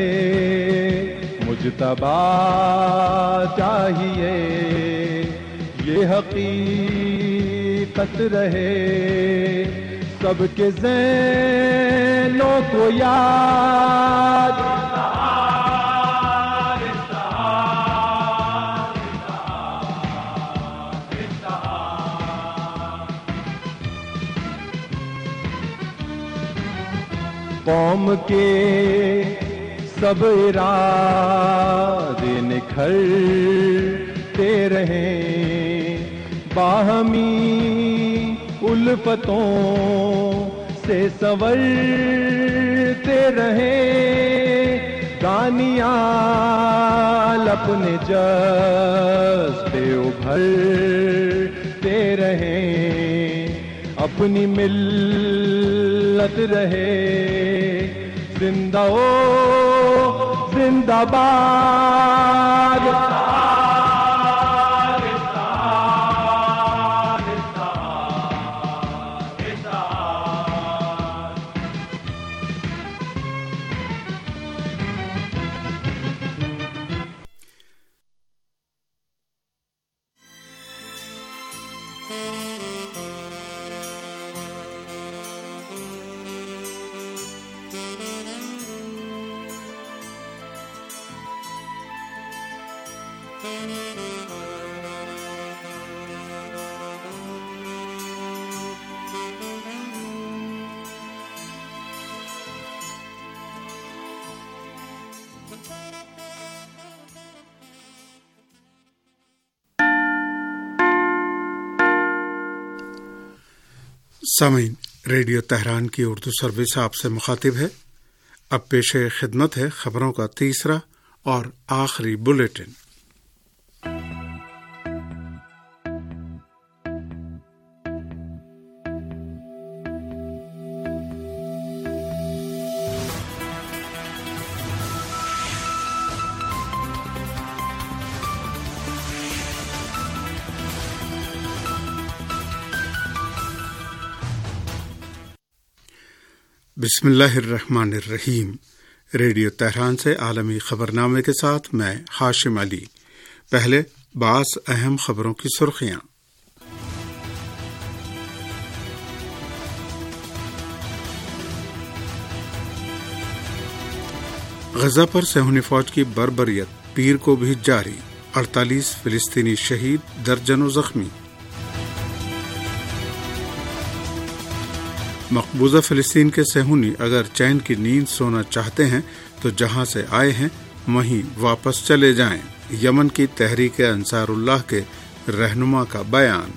مجتبی چاہیے یہ حقیقت رہے سب کے ذہنوں کو یاد قوم کے سب ارادے نکھرتے رہیں باہمی الفتوں سے سنورتے رہیں دانیال اپنے جذبے ابھرتے رہیں اپنی ملت رہے زندہ او زندہ باد سامعین، ریڈیو تہران کی اردو سروس آپ سے مخاطب ہے۔ اب پیش خدمت ہے خبروں کا تیسرا اور آخری بلیٹن۔ بسم اللہ الرحمن الرحیم۔ ریڈیو تہران سے عالمی خبرنامے کے ساتھ میں ہاشم علی۔ پہلے بعض اہم خبروں کی سرخیاں۔ غزہ پر صہیونی فوج کی بربریت پیر کو بھی جاری، اڑتالیس فلسطینی شہید، درجنوں زخمی۔ مقبوضہ فلسطین کے صہیونی اگر چین کی نیند سونا چاہتے ہیں تو جہاں سے آئے ہیں وہیں واپس چلے جائیں، یمن کی تحریک انصار اللہ کے رہنما کا بیان۔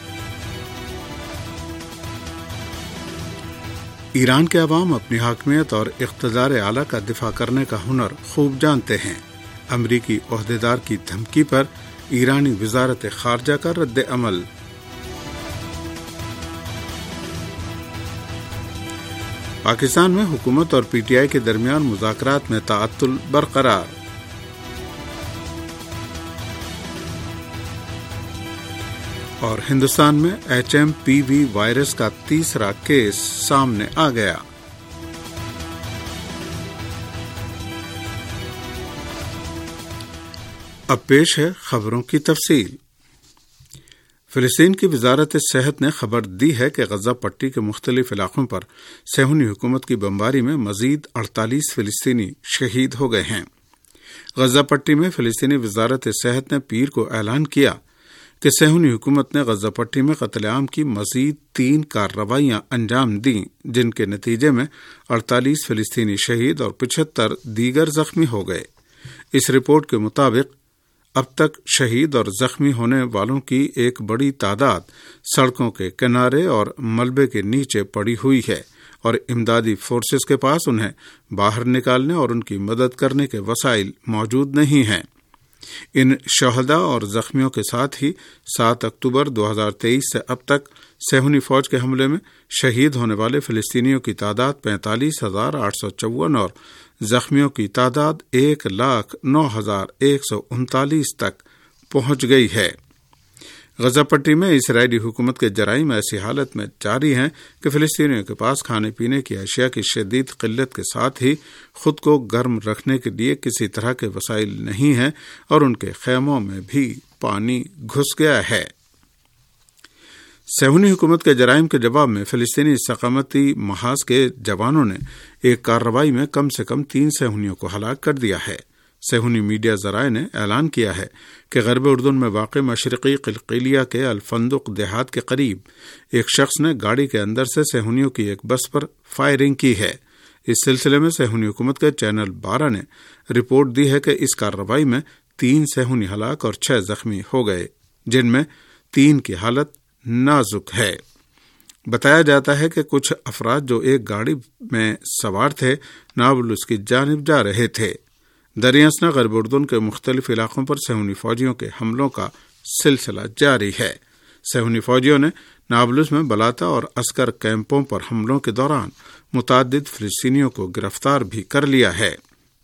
ایران کے عوام اپنی حاکمیت اور اقتدار اعلیٰ کا دفاع کرنے کا ہنر خوب جانتے ہیں۔ امریکی عہدیدار کی دھمکی پر ایرانی وزارت خارجہ کا رد عمل۔ پاکستان میں حکومت اور پی ٹی آئی کے درمیان مذاکرات میں تعطل برقرار۔ اور ہندوستان میں H M P V virus کا تیسرا کیس سامنے آ گیا۔ اب پیش ہے خبروں کی تفصیل۔ فلسطین کی وزارت صحت نے خبر دی ہے کہ غزہ پٹی کے مختلف علاقوں پر صہیونی حکومت کی بمباری میں مزید اڑتالیس فلسطینی شہید ہو گئے ہیں۔ غزہ پٹی میں فلسطینی وزارت صحت نے پیر کو اعلان کیا کہ صہیونی حکومت نے غزہ پٹی میں قتل عام کی مزید تین کارروائیاں انجام دیں، جن کے نتیجے میں اڑتالیس فلسطینی شہید اور پچہتر دیگر زخمی ہو گئے۔ اس رپورٹ کے مطابق اب تک شہید اور زخمی ہونے والوں کی ایک بڑی تعداد سڑکوں کے کنارے اور ملبے کے نیچے پڑی ہوئی ہے اور امدادی فورسز کے پاس انہیں باہر نکالنے اور ان کی مدد کرنے کے وسائل موجود نہیں ہیں۔ ان شہداء اور زخمیوں کے ساتھ ہی سات اکتوبر دو ہزار تیئیس سے اب تک صہیونی فوج کے حملے میں شہید ہونے والے فلسطینیوں کی تعداد پینتالیس ہزار آٹھ سو چون اور زخمیوں کی تعداد ایک لاکھ نو ہزار ایک سو انتالیس تک پہنچ گئی ہے۔ غزہ پٹی میں اسرائیلی حکومت کے جرائم ایسی حالت میں جاری ہیں کہ فلسطینیوں کے پاس کھانے پینے کی اشیاء کی شدید قلت کے ساتھ ہی خود کو گرم رکھنے کے لیے کسی طرح کے وسائل نہیں ہیں اور ان کے خیموں میں بھی پانی گھس گیا ہے۔ صہیونی حکومت کے جرائم کے جواب میں فلسطینی ثقافتی محاذ کے جوانوں نے ایک کارروائی میں کم سے کم تین صہیونیوں کو ہلاک کر دیا ہے۔ صہیونی میڈیا ذرائع نے اعلان کیا ہے کہ غرب اردن میں واقع مشرقی قلقیلیہ کے الفندق دیہات کے قریب ایک شخص نے گاڑی کے اندر سے صہیونیوں کی ایک بس پر فائرنگ کی ہے۔ اس سلسلے میں صہیونی حکومت کے چینل بارہ نے رپورٹ دی ہے کہ اس کارروائی میں تین صہیونی ہلاک اور چھ زخمی ہو گئے، جن میں تین کی حالت نازک ہے۔ بتایا جاتا ہے کہ کچھ افراد جو ایک گاڑی میں سوار تھے نابلس کی جانب جا رہے تھے۔ دریاسنا غرب اردن کے مختلف علاقوں پر صہیونی فوجیوں کے حملوں کا سلسلہ جاری ہے۔ صہیونی فوجیوں نے نابلس میں بلاتا اور عسکر کیمپوں پر حملوں کے دوران متعدد فلسطینیوں کو گرفتار بھی کر لیا ہے۔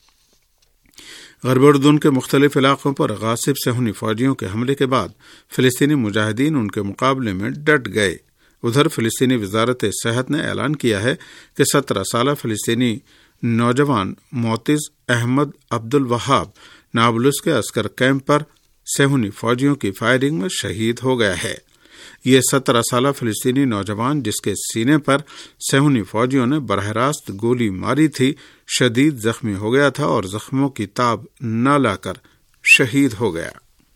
غرب اردن کے مختلف علاقوں پر غاصب صہیونی فوجیوں کے حملے کے بعد فلسطینی مجاہدین ان کے مقابلے میں ڈٹ گئے۔ ادھر فلسطینی وزارت صحت نے اعلان کیا ہے کہ سترہ سالہ فلسطینی نوجوان معتز احمد عبد الوہاب نابلس کے عسکر کیمپ پر صہیونی فوجیوں کی فائرنگ میں شہید ہو گیا ہے۔ یہ سترہ سالہ فلسطینی نوجوان جس کے سینے پر صہیونی فوجیوں نے براہ راست گولی ماری تھی شدید زخمی ہو گیا تھا اور زخموں کی تاب نہ لا کر شہید ہو گیا۔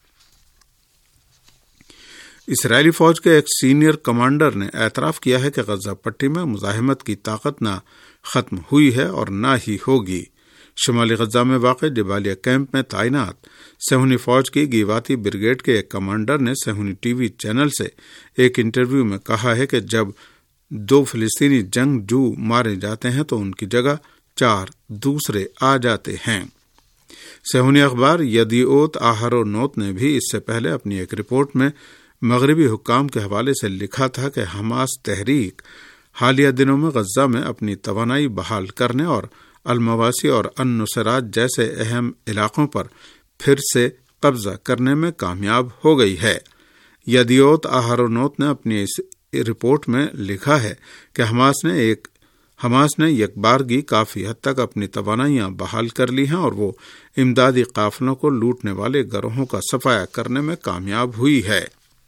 اسرائیلی فوج کے ایک سینئر کمانڈر نے اعتراف کیا ہے کہ غزہ پٹی میں مزاحمت کی طاقت نہ ختم ہوئی ہے اور نہ ہی ہوگی۔ شمالی غزہ میں واقع جبالیہ کیمپ میں تعینات صہیونی فوج کی گیواتی بریگیڈ کے ایک کمانڈر نے صہیونی ٹی وی چینل سے ایک انٹرویو میں کہا ہے کہ جب دو فلسطینی جنگ جو مارے جاتے ہیں تو ان کی جگہ چار دوسرے آ جاتے ہیں۔ صہیونی اخبار یدیعوت آہرونوت نے بھی اس سے پہلے اپنی ایک رپورٹ میں مغربی حکام کے حوالے سے لکھا تھا کہ حماس تحریک حالیہ دنوں میں غزہ میں اپنی توانائی بحال کرنے اور المواسی اور النصرات جیسے اہم علاقوں پر پھر سے قبضہ کرنے میں کامیاب ہو گئی ہے۔ یدیعوت آہرونوت نے اپنی اس رپورٹ میں لکھا ہے کہ حماس نے ایک حماس نے یک بارگی کافی حد تک اپنی توانائیاں بحال کر لی ہیں اور وہ امدادی قافلوں کو لوٹنے والے گروہوں کا صفایا کرنے میں کامیاب ہوئی ہے۔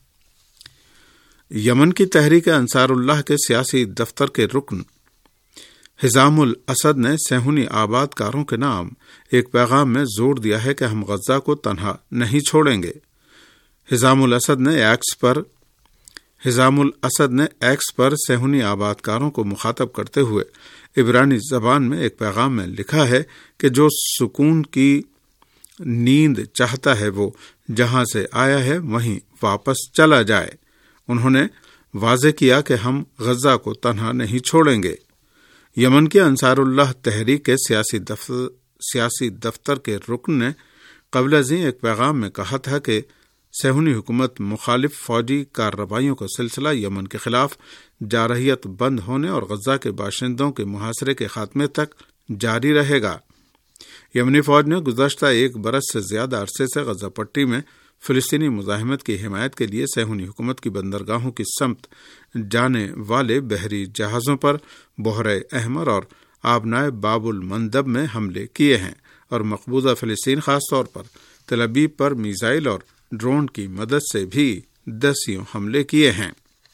یمن کی تحریک انصار اللہ کے سیاسی دفتر کے رکن حزام الاسد نے صہیونی آباد کاروں کے نام ایک پیغام میں زور دیا ہے کہ ہم غزہ کو تنہا نہیں چھوڑیں گے۔ حزام الاسد نے ایکس پر حزام الاسد نے ایکس پر صہیونی آباد کاروں کو مخاطب کرتے ہوئے عبرانی زبان میں ایک پیغام میں لکھا ہے کہ جو سکون کی نیند چاہتا ہے وہ جہاں سے آیا ہے وہیں واپس چلا جائے۔ انہوں نے واضح کیا کہ ہم غزہ کو تنہا نہیں چھوڑیں گے۔ یمن کے انصار اللہ تحریک کے سیاسی دفتر سیاسی دفتر کے رکن نے قبل ازیں ایک پیغام میں کہا تھا کہ صہیونی حکومت مخالف فوجی کارروائیوں کا سلسلہ یمن کے خلاف جارحیت بند ہونے اور غزہ کے باشندوں کے محاصرے کے خاتمے تک جاری رہے گا۔ یمنی فوج نے گزشتہ ایک برس سے زیادہ عرصے سے غزہ پٹی میں فلسطینی مزاحمت کی حمایت کے لیے صہیونی حکومت کی بندرگاہوں کی سمت جانے والے بحری جہازوں پر بحیرہ احمر اور آبنائے باب المندب میں حملے کیے ہیں اور مقبوضہ فلسطین خاص طور پر تل ابیب پر میزائل اور ڈرون کی مدد سے بھی دسیوں حملے کیے ہیں۔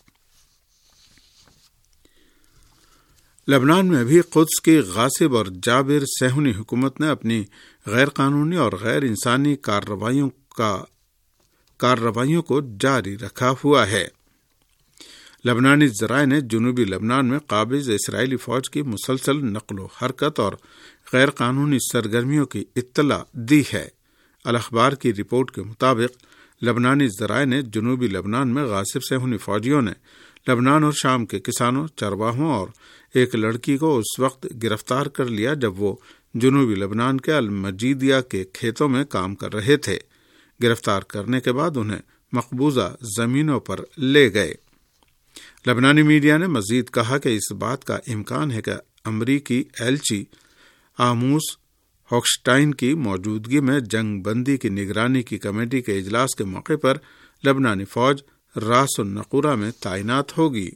لبنان میں بھی قدس کی غاصب اور جابر صہیونی حکومت نے اپنی غیر قانونی اور غیر انسانی کارروائیوں کا کارروائیوں کو جاری رکھا ہوا ہے۔ لبنانی ذرائع نے جنوبی لبنان میں قابض اسرائیلی فوج کی مسلسل نقل و حرکت اور غیر قانونی سرگرمیوں کی اطلاع دی ہے۔ الاخبار کی رپورٹ کے مطابق لبنانی ذرائع نے جنوبی لبنان میں غاصب صہیونی فوجیوں نے لبنان اور شام کے کسانوں، چرواہوں اور ایک لڑکی کو اس وقت گرفتار کر لیا جب وہ جنوبی لبنان کے المجیدیہ کے کھیتوں میں کام کر رہے تھے۔ گرفتار کرنے کے بعد انہیں مقبوضہ زمینوں پر لے گئے۔ لبنانی میڈیا نے مزید کہا کہ اس بات کا امکان ہے کہ امریکی ایلچی آموس ہوکسٹائن کی موجودگی میں جنگ بندی کی نگرانی کی کمیٹی کے اجلاس کے موقع پر لبنانی فوج راس النقورہ میں تعینات ہوگی۔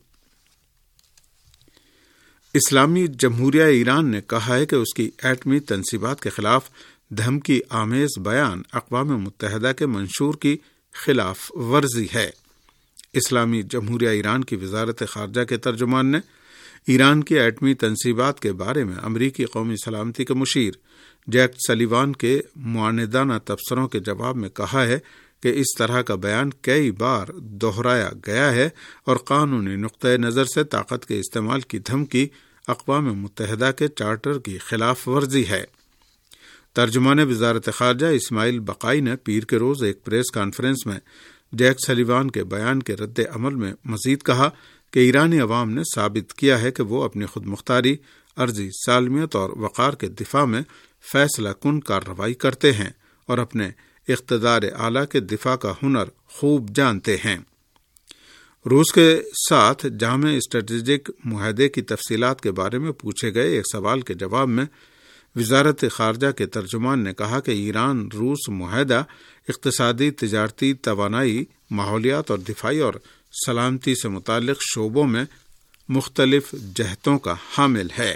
اسلامی جمہوریہ ایران نے کہا ہے کہ اس کی ایٹمی تنصیبات کے خلاف دھمکی آمیز بیان اقوام متحدہ کے منشور کی خلاف ورزی ہے۔ اسلامی جمہوریہ ایران کی وزارت خارجہ کے ترجمان نے ایران کی ایٹمی تنصیبات کے بارے میں امریکی قومی سلامتی کے مشیر جیک سلیوان کے معاندانہ تبصروں کے جواب میں کہا ہے کہ اس طرح کا بیان کئی بار دہرایا گیا ہے اور قانونی نقطۂ نظر سے طاقت کے استعمال کی دھمکی اقوام متحدہ کے چارٹر کی خلاف ورزی ہے۔ ترجمان وزارت خارجہ اسماعیل بقائی نے پیر کے روز ایک پریس کانفرنس میں جیک سلیوان کے بیان کے رد عمل میں مزید کہا کہ ایرانی عوام نے ثابت کیا ہے کہ وہ اپنی خود مختاری، عرضی سالمیت اور وقار کے دفاع میں فیصلہ کن کارروائی کرتے ہیں اور اپنے اقتدار اعلیٰ کے دفاع کا ہنر خوب جانتے ہیں۔ روس کے ساتھ جامع اسٹریٹجک معاہدے کی تفصیلات کے بارے میں پوچھے گئے ایک سوال کے جواب میں وزارت خارجہ کے ترجمان نے کہا کہ ایران روس معاہدہ اقتصادی، تجارتی، توانائی، ماحولیات اور دفاعی اور سلامتی سے متعلق شعبوں میں مختلف جہتوں کا حامل ہے۔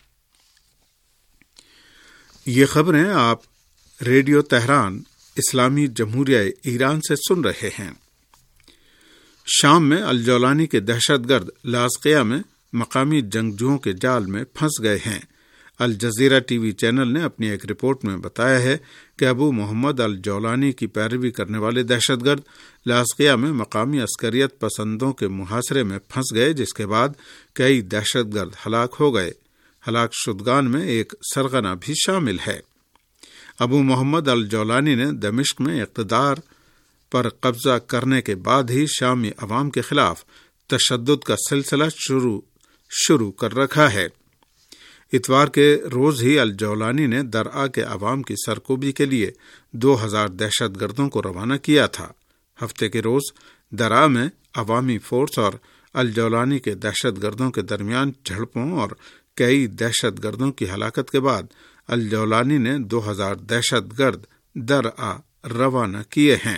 یہ خبریں آپ ریڈیو تہران اسلامی جمہوریہ ایران سے سن رہے ہیں۔ شام میں الجولانی کے دہشت گرد لاذقیہ میں مقامی جنگجوؤں کے جال میں پھنس گئے ہیں۔ الجزیرہ ٹی وی چینل نے اپنی ایک رپورٹ میں بتایا ہے کہ ابو محمد الجولانی کی پیروی کرنے والے دہشت گرد لاذقیہ میں مقامی عسکریت پسندوں کے محاصرے میں پھنس گئے، جس کے بعد کئی دہشت گرد ہلاک ہو گئے۔ ہلاک شدگان میں ایک سرغنہ بھی شامل ہے۔ ابو محمد الجولانی نے دمشق میں اقتدار پر قبضہ کرنے کے بعد ہی شامی عوام کے خلاف تشدد کا سلسلہ شروع شروع کر رکھا ہے۔ اتوار کے روز ہی الجولانی نے درعا کے عوام کی سرکوبی کے لیے دو ہزار دہشت گردوں کو روانہ کیا تھا۔ ہفتے کے روز درعا میں عوامی فورس اور الجولانی کے دہشت گردوں کے درمیان جھڑپوں اور کئی دہشت گردوں کی ہلاکت کے بعد الجولانی نے دو ہزار دہشت گرد درعا روانہ کیے ہیں۔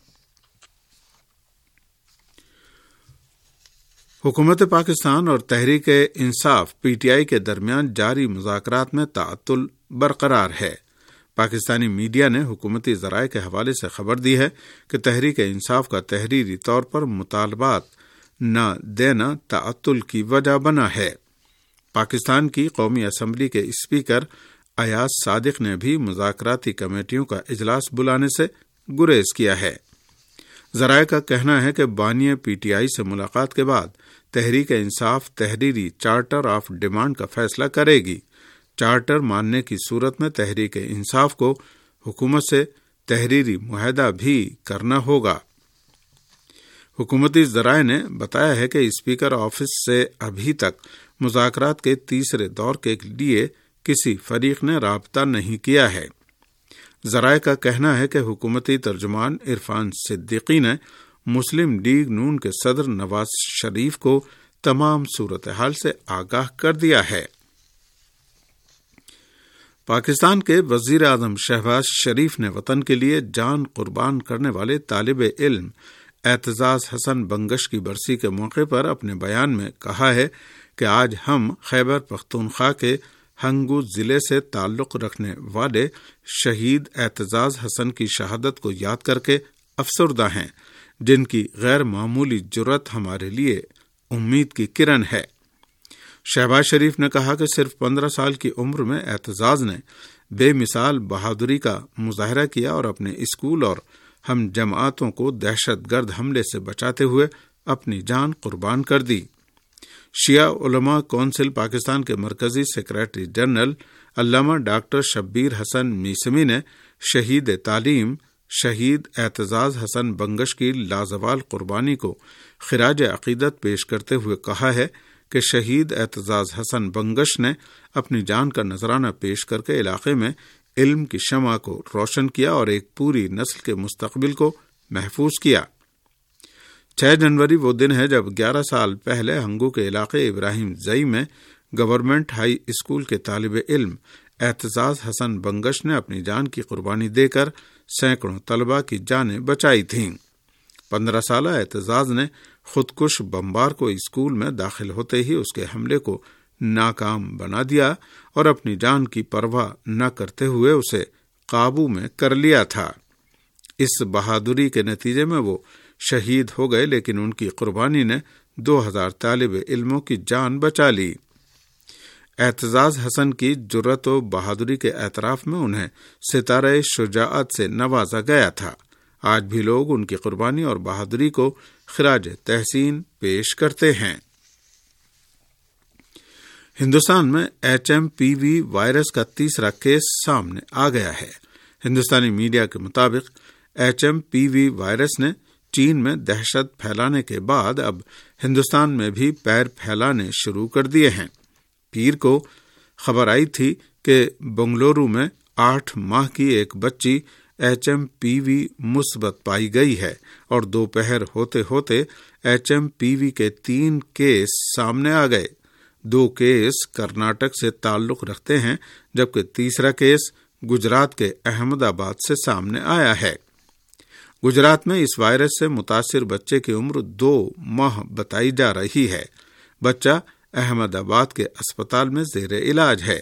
حکومت پاکستان اور Tehreek Insaf P T I کے درمیان جاری مذاکرات میں تعطل برقرار ہے۔ پاکستانی میڈیا نے حکومتی ذرائع کے حوالے سے خبر دی ہے کہ تحریک انصاف کا تحریری طور پر مطالبات نہ دینا تعطل کی وجہ بنا ہے۔ پاکستان کی قومی اسمبلی کے اسپیکر ایاز صادق نے بھی مذاکراتی کمیٹیوں کا اجلاس بلانے سے گریز کیا ہے۔ ذرائع کا کہنا ہے کہ بانی پی ٹی آئی سے ملاقات کے بعد تحریک انصاف تحریری چارٹر آف ڈیمانڈ کا فیصلہ کرے گی۔ چارٹر ماننے کی صورت میں تحریک انصاف کو حکومت سے تحریری معاہدہ بھی کرنا ہوگا۔ حکومتی ذرائع نے بتایا ہے کہ اسپیکر آفس سے ابھی تک مذاکرات کے تیسرے دور کے لیے کسی فریق نے رابطہ نہیں کیا ہے۔ ذرائع کا کہنا ہے کہ حکومتی ترجمان عرفان صدیقی نے مسلم لیگ نون کے صدر نواز شریف کو تمام صورتحال سے آگاہ کر دیا ہے۔ پاکستان کے وزیر اعظم شہباز شریف نے وطن کے لیے جان قربان کرنے والے طالب علم اعتزاز حسن بنگش کی برسی کے موقع پر اپنے بیان میں کہا ہے کہ آج ہم خیبر پختونخوا کے ہنگو ضلع سے تعلق رکھنے والے شہید اعتزاز حسن کی شہادت کو یاد کر کے افسردہ ہیں، جن کی غیر معمولی جرأت ہمارے لیے امید کی کرن ہے۔ شہباز شریف نے کہا کہ صرف پندرہ سال کی عمر میں اعتزاز نے بے مثال بہادری کا مظاہرہ کیا اور اپنے اسکول اور ہم جماعتوں کو دہشت گرد حملے سے بچاتے ہوئے اپنی جان قربان کر دی۔ شیعہ علماء کونسل پاکستان کے مرکزی سیکریٹری جنرل علامہ ڈاکٹر شبیر حسن میسمی نے شہید تعلیم شہید اعتزاز حسن بنگش کی لازوال قربانی کو خراج عقیدت پیش کرتے ہوئے کہا ہے کہ شہید اعتزاز حسن بنگش نے اپنی جان کا نذرانہ پیش کر کے علاقے میں علم کی شمع کو روشن کیا اور ایک پوری نسل کے مستقبل کو محفوظ کیا۔ چھ جنوری وہ دن ہے جب گیارہ سال پہلے ہنگو کے علاقے ابراہیم زئی میں گورنمنٹ ہائی اسکول کے طالب علم اعتزاز حسن بنگش نے اپنی جان کی قربانی دے کر سینکڑوں طلباء کی جانیں بچائی تھیں۔ پندرہ سالہ اعتزاز نے خودکش بمبار کو اسکول میں داخل ہوتے ہی اس کے حملے کو ناکام بنا دیا اور اپنی جان کی پرواہ نہ کرتے ہوئے اسے قابو میں کر لیا تھا۔ اس بہادری کے نتیجے میں وہ شہید ہو گئے، لیکن ان کی قربانی نے دو ہزار طالب علموں کی جان بچا لی۔ اعتزاز حسن کی جرأت و بہادری کے اعتراف میں انہیں ستارہ شجاعت سے نوازا گیا تھا۔ آج بھی لوگ ان کی قربانی اور بہادری کو خراج تحسین پیش کرتے ہیں۔ ہندوستان میں H M P V virus کا تیسرا کیس سامنے آ گیا ہے۔ ہندوستانی میڈیا کے مطابق H M P V virus نے چین میں دہشت پھیلانے کے بعد اب ہندوستان میں بھی پیر پھیلانے شروع کر دیے ہیں۔ پیر کو خبر آئی تھی کہ بنگلورو میں آٹھ ماہ کی ایک بچی ایچ ایم پی وی مثبت پائی گئی ہے اور دوپہر ہوتے ہوتے ایچ ایم پی وی کے تین کیس سامنے آ گئے۔ دو کیس کرناٹک سے تعلق رکھتے ہیں جبکہ تیسرا کیس گجرات کے احمد آباد سے سامنے آیا ہے۔ گجرات میں اس وائرس سے متاثر بچے کی عمر دو ماہ بتائی جا رہی ہے۔ بچہ احمد آباد کے اسپتال میں زیر علاج ہے۔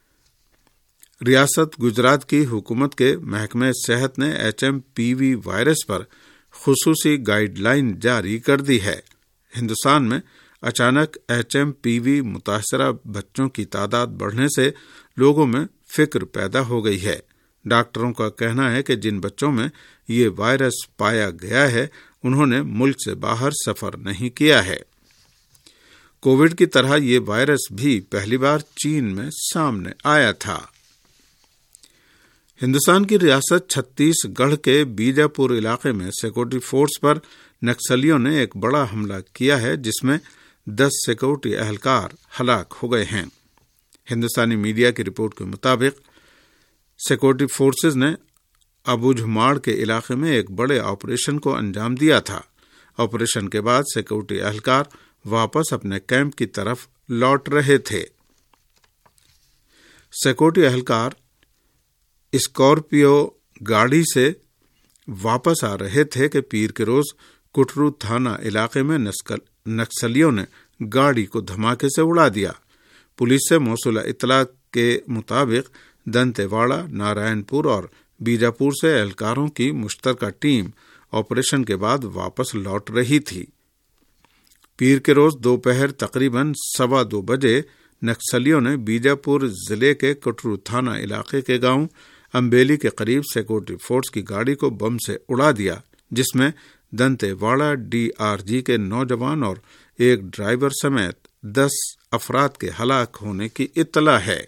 ریاست گجرات کی حکومت کے محکمہ صحت نے H M P V virus پر خصوصی گائیڈ لائن جاری کر دی ہے۔ ہندوستان میں اچانک ایچ ایم پی وی متاثرہ بچوں کی تعداد بڑھنے سے لوگوں میں فکر پیدا ہو گئی ہے۔ ڈاکٹروں کا کہنا ہے کہ جن بچوں میں یہ وائرس پایا گیا ہے انہوں نے ملک سے باہر سفر نہیں کیا ہے۔ کووڈ کی طرح یہ وائرس بھی پہلی بار چین میں سامنے آیا تھا۔ ہندوستان کی ریاست چھتیس گڑھ کے بیجاپور علاقے میں سیکورٹی فورس پر نکسلیوں نے ایک بڑا حملہ کیا ہے جس میں دس سیکورٹی اہلکار ہلاک ہو گئے ہیں۔ ہندوستانی میڈیا کی رپورٹ کے مطابق سیکورٹی فورسز نے ابوجھماڑ کے علاقے میں ایک بڑے آپریشن کو انجام دیا تھا۔ آپریشن کے بعد سیکورٹی اہلکار واپس اپنے کیمپ کی طرف لوٹ رہے تھے۔ سیکورٹی اہلکار اسکارپیو گاڑی سے واپس آ رہے تھے کہ پیر کے روز کٹرو تھانہ علاقے میں نکسلیوں نے گاڑی کو دھماکے سے اڑا دیا۔ پولیس سے موصولہ اطلاع کے مطابق دنتے واڑہ، نارائن پور اور بیجاپور سے اہلکاروں کی مشترکہ ٹیم آپریشن کے بعد واپس لوٹ رہی تھی۔ پیر کے روز دوپہر تقریباً سوا دو بجے نکسلیوں نے بیجاپور ضلع کے کٹرو تھانہ علاقے کے گاؤں امبیلی کے قریب سیکورٹی فورس کی گاڑی کو بم سے اڑا دیا، جس میں دنتے واڑہ ڈی آر جی کے نوجوان اور ایک ڈرائیور سمیت دس افراد کے ہلاک ہونے کی اطلاع ہے۔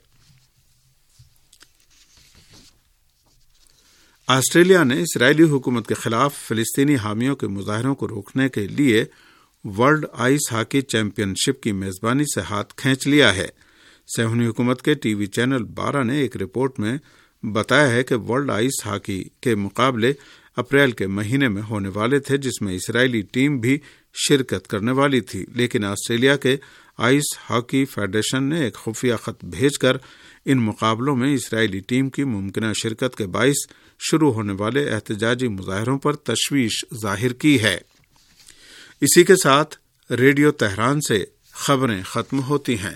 آسٹریلیا نے اسرائیلی حکومت کے خلاف فلسطینی حامیوں کے مظاہروں کو روکنے کے لیے world ice hockey championship کی میزبانی سے ہاتھ کھینچ لیا ہے۔ صہیونی حکومت کے ٹی وی چینل بارہ نے ایک رپورٹ میں بتایا ہے کہ ورلڈ آئس ہاکی کے مقابلے اپریل کے مہینے میں ہونے والے تھے، جس میں اسرائیلی ٹیم بھی شرکت کرنے والی تھی، لیکن آسٹریلیا کے آئس ہاکی فیڈریشن نے ایک خفیہ خط بھیج کر ان مقابلوں میں اسرائیلی ٹیم کی ممکنہ شرکت کے باعث شروع ہونے والے احتجاجی مظاہروں پر تشویش ظاہر کی ہے۔ اسی کے ساتھ ریڈیو تہران سے خبریں ختم ہوتی ہیں۔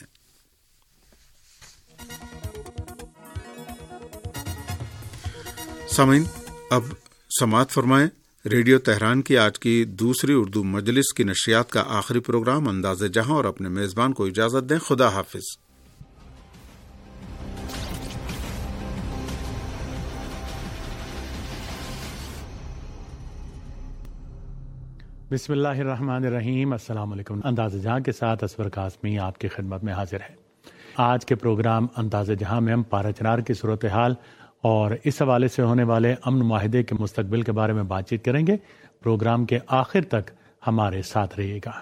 سامعین، اب سماعت فرمائیں ریڈیو تہران کی آج کی دوسری اردو مجلس کی نشریات کا آخری پروگرام انداز جہاں، اور اپنے میزبان کو اجازت دیں۔ خدا حافظ۔ بسم اللہ الرحمن الرحیم۔ السلام علیکم۔ انداز جہاں کے ساتھ اسور قاسمی آپ کی خدمت میں حاضر ہے۔ آج کے پروگرام انداز جہاں میں ہم پارہ چنار کی صورتحال اور اس حوالے سے ہونے والے امن معاہدے کے مستقبل کے بارے میں بات چیت کریں گے۔ پروگرام کے آخر تک ہمارے ساتھ رہیے گا۔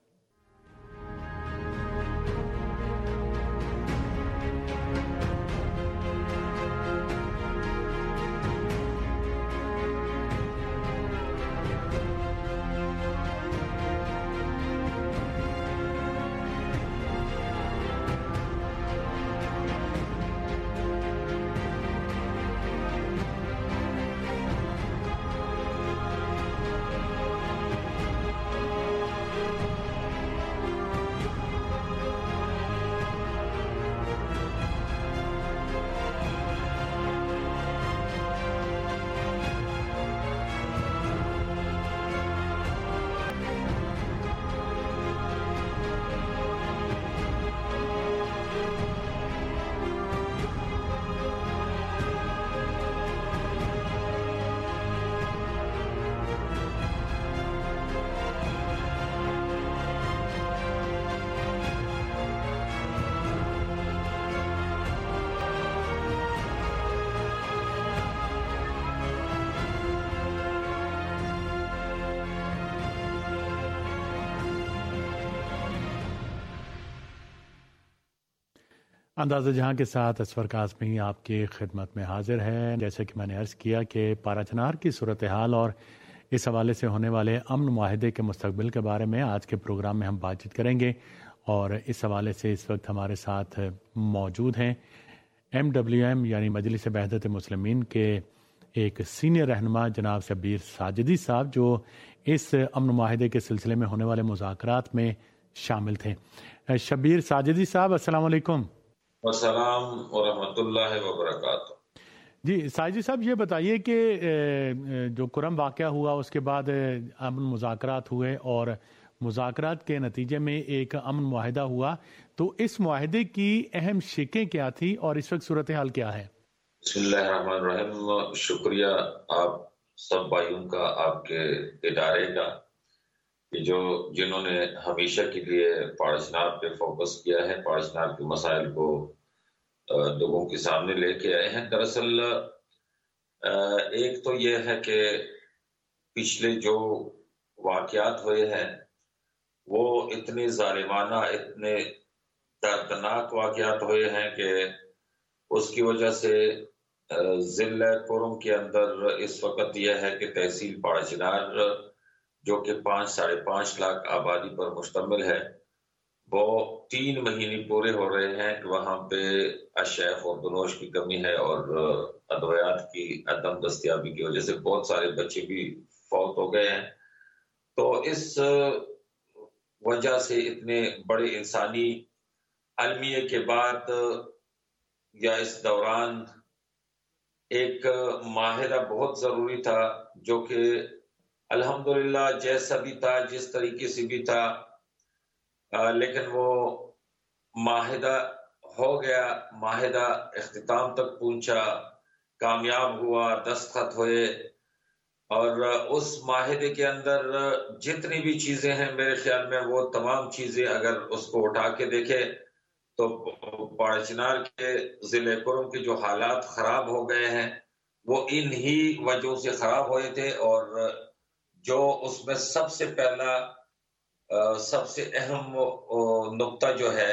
اندازہ جہاں کے ساتھ اسور قاسمی آپ کی خدمت میں حاضر ہے۔ جیسے کہ میں نے عرض کیا کہ پارہ چنار کی صورتحال اور اس حوالے سے ہونے والے امن معاہدے کے مستقبل کے بارے میں آج کے پروگرام میں ہم بات چیت کریں گے، اور اس حوالے سے اس وقت ہمارے ساتھ موجود ہیں ایم ڈبلیو ایم یعنی مجلس وحدت مسلمین کے ایک سینئر رہنما جناب شبیر ساجدی صاحب، جو اس امن معاہدے کے سلسلے میں ہونے والے مذاکرات میں شامل تھے۔ شبیر ساجدی صاحب، السلام علیکم۔ السلام ورحمۃ اللہ وبرکاتہ۔ جی ساجدی صاحب، یہ بتائیے کہ جو کرم واقعہ ہوا اس کے بعد امن مذاکرات ہوئے اور مذاکرات کے نتیجے میں ایک امن معاہدہ ہوا، تو اس معاہدے کی اہم شقیں کیا تھی اور اس وقت صورتحال کیا ہے؟ بسم اللہ الرحمن الرحیم۔ شکریہ آپ سب بھائیوں کا، آپ کے ادارے کا، کہ جو جنہوں نے ہمیشہ کے لیے پارہ چنار پہ فوکس کیا ہے، پارہ چنار کے مسائل کو لوگوں کے سامنے لے کے آئے ہیں۔ دراصل ایک تو یہ ہے کہ پچھلے جو واقعات ہوئے ہیں وہ اتنے ظالمانہ، اتنے دردناک واقعات ہوئے ہیں کہ اس کی وجہ سے ضلع کرم کے اندر اس وقت یہ ہے کہ تحصیل پارہ چنار جو کہ پانچ ساڑھے پانچ لاکھ آبادی پر مشتمل ہے، وہ تین مہینے پورے ہو رہے ہیں کہ وہاں پہ اشیاء خوردنوش کی کمی ہے، اور ادویات کی عدم دستیابی کی وجہ سے بہت سارے بچے بھی فوت ہو گئے ہیں۔ تو اس وجہ سے اتنے بڑے انسانی المیے کے بعد یا اس دوران ایک معاہدہ بہت ضروری تھا، جو کہ الحمدللہ جیسا بھی تھا، جس طریقے سے بھی تھا، لیکن وہ معاہدہ ہو گیا، معاہدہ اختتام تک پہنچا، کامیاب ہوا، دستخط ہوئے، اور اس معاہدے کے اندر جتنی بھی چیزیں ہیں میرے خیال میں وہ تمام چیزیں اگر اس کو اٹھا کے دیکھے تو پارہ چنار کے ضلع کرم کے جو حالات خراب ہو گئے ہیں وہ انہی وجہوں سے خراب ہوئے تھے، اور جو اس میں سب سے پہلا سب سے اہم نقطہ جو ہے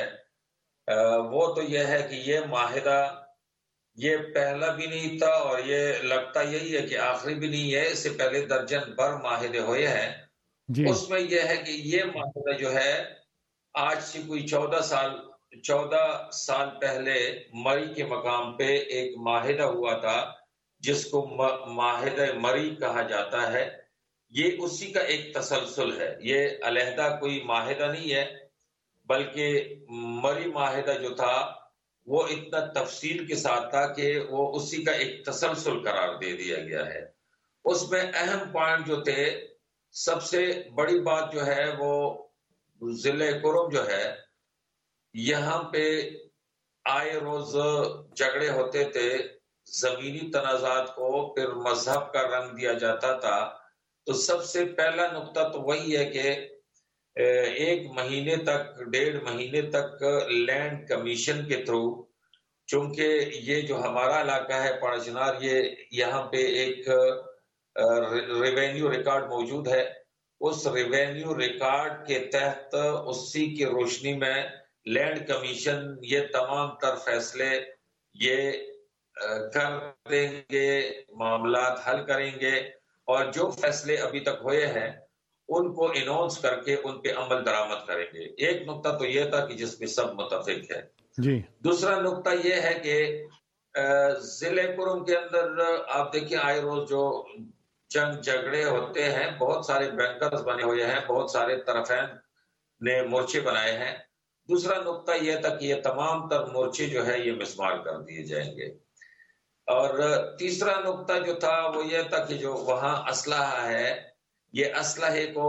وہ تو یہ ہے کہ یہ معاہدہ یہ پہلا بھی نہیں تھا، اور یہ لگتا یہی ہے کہ آخری بھی نہیں ہے۔ اس سے پہلے درجن بھر معاہدے ہوئے ہیں جی۔ اس میں یہ ہے کہ یہ معاہدہ جو ہے آج سے کوئی چودہ سال چودہ سال پہلے مری کے مقام پہ ایک معاہدہ ہوا تھا جس کو معاہدہ مری کہا جاتا ہے۔ یہ اسی کا ایک تسلسل ہے، یہ علیحدہ کوئی معاہدہ نہیں ہے، بلکہ مری معاہدہ جو تھا وہ اتنا تفصیل کے ساتھ تھا کہ وہ اسی کا ایک تسلسل قرار دے دیا گیا ہے۔ اس میں اہم پوائنٹ جو تھے، سب سے بڑی بات جو ہے وہ ضلع کرم جو ہے، یہاں پہ آئے روز جھگڑے ہوتے تھے، زمینی تنازعات کو پھر مذہب کا رنگ دیا جاتا تھا، تو سب سے پہلا نقطہ تو وہی ہے کہ ایک مہینے تک ڈیڑھ مہینے تک لینڈ کمیشن کے تھرو، چونکہ یہ جو ہمارا علاقہ ہے پاڑا چنار، یہ یہاں پہ ایک ریونیو ریکارڈ موجود ہے، اس ریونیو ریکارڈ کے تحت اسی کی روشنی میں لینڈ کمیشن یہ تمام تر فیصلے یہ کر دیں گے، معاملات حل کریں گے، اور جو فیصلے ابھی تک ہوئے ہیں ان کو اناؤنس کر کے ان پہ عمل درآمد کریں گے۔ ایک نقطہ تو یہ تھا کہ جس پہ سب متفق ہے۔ جی دوسرا نقطہ یہ ہے کہ ضلع کرم کے اندر آپ دیکھیں آئے روز جو جنگ جھگڑے ہوتے ہیں، بہت سارے بینکرز بنے ہوئے ہیں، بہت سارے طرفین نے مورچے بنائے ہیں۔ دوسرا نقطہ یہ تھا کہ یہ تمام تر مورچے جو ہے یہ مسمار کر دیے جائیں گے۔ اور تیسرا نقطہ جو تھا وہ یہ تھا کہ جو وہاں اسلحہ ہے، یہ اسلحے کو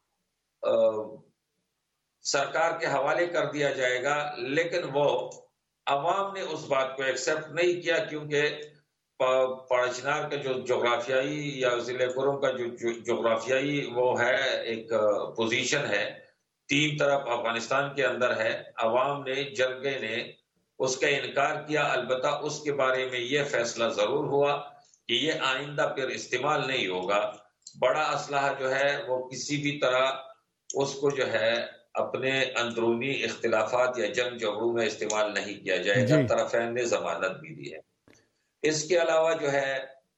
سرکار کے حوالے کر دیا جائے گا، لیکن وہ عوام نے اس بات کو ایکسپٹ نہیں کیا، کیونکہ پاڑا چنار کا جو جغرافیائی یا ضلع کرم کا جو جغرافیائی وہ ہے ایک پوزیشن ہے، تین طرف افغانستان کے اندر ہے، عوام نے جرگے نے اس کا انکار کیا۔ البتہ اس کے بارے میں یہ فیصلہ ضرور ہوا کہ یہ آئندہ پھر استعمال نہیں ہوگا، بڑا اسلحہ جو ہے وہ کسی بھی طرح اس کو جو ہے اپنے اندرونی اختلافات یا جنگ جھگڑوں میں استعمال نہیں کیا جائے گا۔ طرفین نے ضمانت بھی دی ہے۔ اس کے علاوہ جو ہے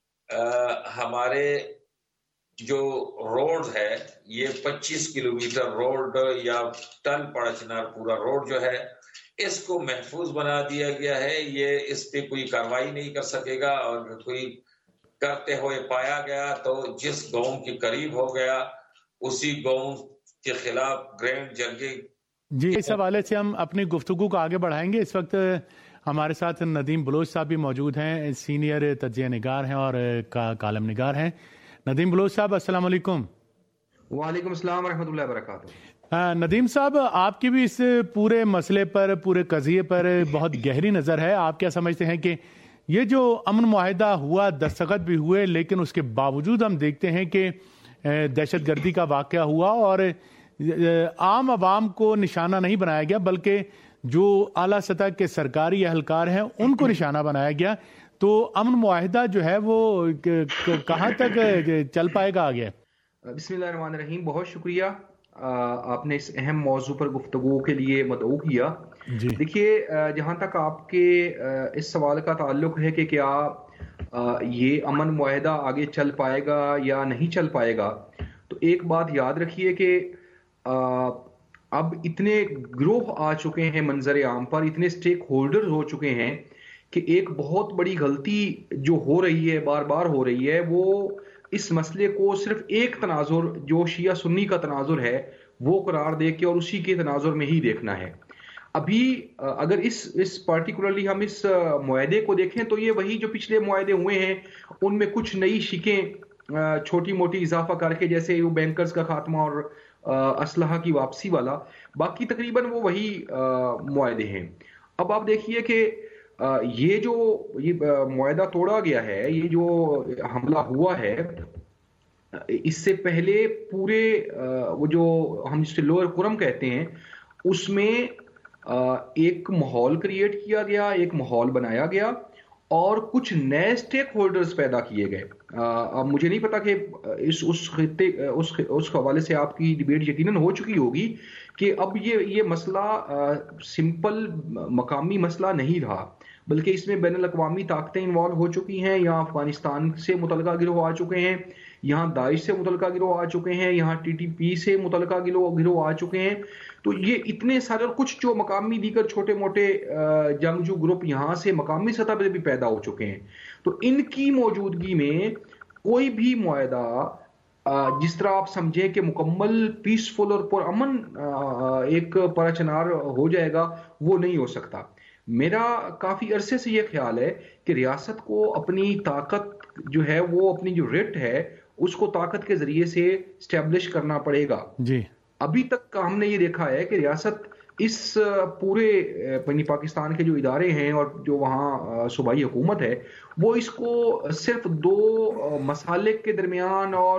ہمارے جو روڈ ہے یہ پچیس کلومیٹر روڈ یا ٹل پاڑا چنار پورا روڈ جو ہے اس کو محفوظ بنا دیا گیا ہے۔ یہ اس پہ کوئی کارروائی نہیں کر سکے گا، اور کوئی کرتے ہوئے پایا گیا تو جس گاؤں کے قریب ہو گیا اسی گاؤں کے خلاف گرینڈ جرگے۔ جی اس حوالے سے ہم اپنی گفتگو کو آگے بڑھائیں گے۔ اس وقت ہمارے ساتھ ندیم بلوچ صاحب بھی موجود ہیں، سینئر تجزیہ نگار ہیں اور کالم نگار ہیں۔ ندیم بلوچ صاحب السلام علیکم۔ وعلیکم السلام ورحمۃ اللہ وبرکاتہ۔ ندیم صاحب، آپ کی بھی اس پورے مسئلے پر، پورے قضیے پر بہت گہری نظر ہے۔ آپ کیا سمجھتے ہیں کہ یہ جو امن معاہدہ ہوا، دستخط بھی ہوئے، لیکن اس کے باوجود ہم دیکھتے ہیں کہ دہشت گردی کا واقعہ ہوا اور عام عوام کو نشانہ نہیں بنایا گیا، بلکہ جو اعلیٰ سطح کے سرکاری اہلکار ہیں ان کو نشانہ بنایا گیا، تو امن معاہدہ جو ہے وہ کہاں تک چل پائے گا آگے؟ بسم اللہ الرحمن الرحیم، بہت شکریہ، آپ نے اس اہم موضوع پر گفتگو کے لیے مدعو کیا۔ جی دیکھیے، جہاں تک آپ کے اس سوال کا تعلق ہے کہ کیا یہ امن معاہدہ آگے چل پائے گا یا نہیں چل پائے گا، تو ایک بات یاد رکھیے کہ اب اتنے گروہ آ چکے ہیں منظر عام پر، اتنے سٹیک ہولڈر ہو چکے ہیں کہ ایک بہت بڑی غلطی جو ہو رہی ہے، بار بار ہو رہی ہے، وہ اس مسئلے کو صرف ایک تناظر جو شیعہ سنی کا تناظر ہے وہ قرار دے کے اور اسی کے تناظر میں ہی دیکھنا ہے۔ ابھی اگر اس اس پرٹیکولرلی ہم اس معاہدے کو دیکھیں تو یہ وہی جو پچھلے معاہدے ہوئے ہیں ان میں کچھ نئی شکیں چھوٹی موٹی اضافہ کر کے، جیسے وہ بینکرز کا خاتمہ اور اسلحہ کی واپسی والا، باقی تقریباً وہ وہی معاہدے ہیں۔ اب آپ دیکھیے کہ یہ جو یہ معاہدہ توڑا گیا ہے، یہ جو حملہ ہوا ہے، اس سے پہلے پورے وہ جو ہم جسے لوئر کرم کہتے ہیں اس میں ایک ماحول کریٹ کیا گیا، ایک ماحول بنایا گیا اور کچھ نئے سٹیک ہولڈرز پیدا کیے گئے۔ اب مجھے نہیں پتا کہ اس اس خطے اس اس حوالے سے آپ کی ڈیبیٹ یقیناً ہو چکی ہوگی کہ اب یہ یہ مسئلہ سمپل مقامی مسئلہ نہیں رہا، بلکہ اس میں بین الاقوامی طاقتیں انوالو ہو چکی ہیں۔ یہاں افغانستان سے متعلقہ گروہ آ چکے ہیں، یہاں داعش سے متعلقہ گروہ آ چکے ہیں، یہاں ٹی ٹی پی سے متعلقہ گروہ آ چکے ہیں۔ تو یہ اتنے سارے اور کچھ جو مقامی دیگر چھوٹے موٹے جنگجو گروپ یہاں سے مقامی سطح پہ بھی پیدا ہو چکے ہیں۔ تو ان کی موجودگی میں کوئی بھی معاہدہ جس طرح آپ سمجھیں کہ مکمل پیسفل اور پرامن ایک پرچنار ہو جائے گا، وہ نہیں ہو سکتا۔ میرا کافی عرصے سے یہ خیال ہے کہ ریاست کو اپنی طاقت جو ہے وہ اپنی جو ریٹ ہے اس کو طاقت کے ذریعے سے اسٹیبلش کرنا پڑے گا۔ جی ابھی تک ہم نے یہ دیکھا ہے کہ ریاست اس پورے پاکستان کے جو ادارے ہیں اور جو وہاں صوبائی حکومت ہے وہ اس کو صرف دو مسالک کے درمیان اور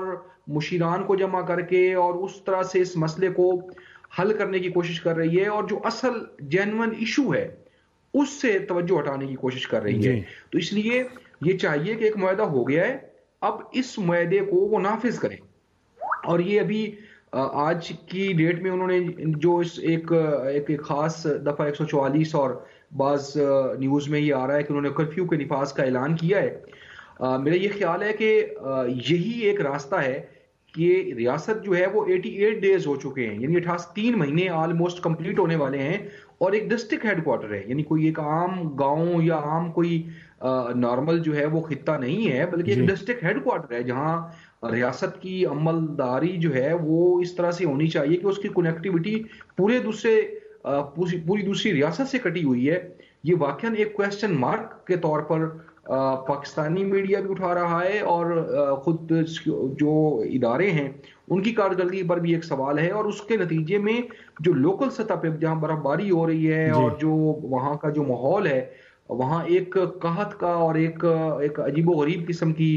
مشیران کو جمع کر کے اور اس طرح سے اس مسئلے کو حل کرنے کی کوشش کر رہی ہے، اور جو اصل جینون ایشو ہے اس سے توجہ ہٹانے کی کوشش کر رہی ہے. تو اس لیے یہ چاہیے کہ ایک معاہدہ ہو گیا ہے، اب اس معاہدے کو وہ نافذ کریں. اور یہ ابھی آج کی ڈیٹ میں انہوں نے جو اس ایک ایک خاص دفعہ ایک سو چوالیس اور بعض نیوز میں یہ آ رہا ہے کہ انہوں نے کرفیو کے نفاذ کا اعلان کیا ہے. میرا یہ خیال ہے کہ یہی ایک راستہ ہے کہ ریاست جو ہے وہ اٹھاسی ڈیز ہو چکے ہیں، یعنی اٹھاسی تین مہینے آلموسٹ کمپلیٹ ہونے والے ہیں، اور ایک ڈسٹرکٹ ہیڈ کوارٹر ہے، یعنی کوئی ایک عام گاؤں یا عام کوئی نارمل جو ہے وہ خطہ نہیں ہے، بلکہ ایک ڈسٹرکٹ ہیڈ کوارٹر ہے جہاں ریاست کی عملداری جو ہے وہ اس طرح سے ہونی چاہیے کہ اس کی کنیکٹیوٹی پورے دوسرے پوری دوسری ریاست سے کٹی ہوئی ہے. یہ واقعاً ایک کویسچن مارک کے طور پر پاکستانی میڈیا بھی اٹھا رہا ہے، اور خود جو ادارے ہیں ان کی کارکردگی پر بھی ایک سوال ہے، اور اس کے نتیجے میں جو لوکل سطح پہ جہاں برف باری ہو رہی ہے اور جو وہاں کا جو ماحول ہے وہاں ایک قحط کا اور ایک ایک عجیب و غریب قسم کی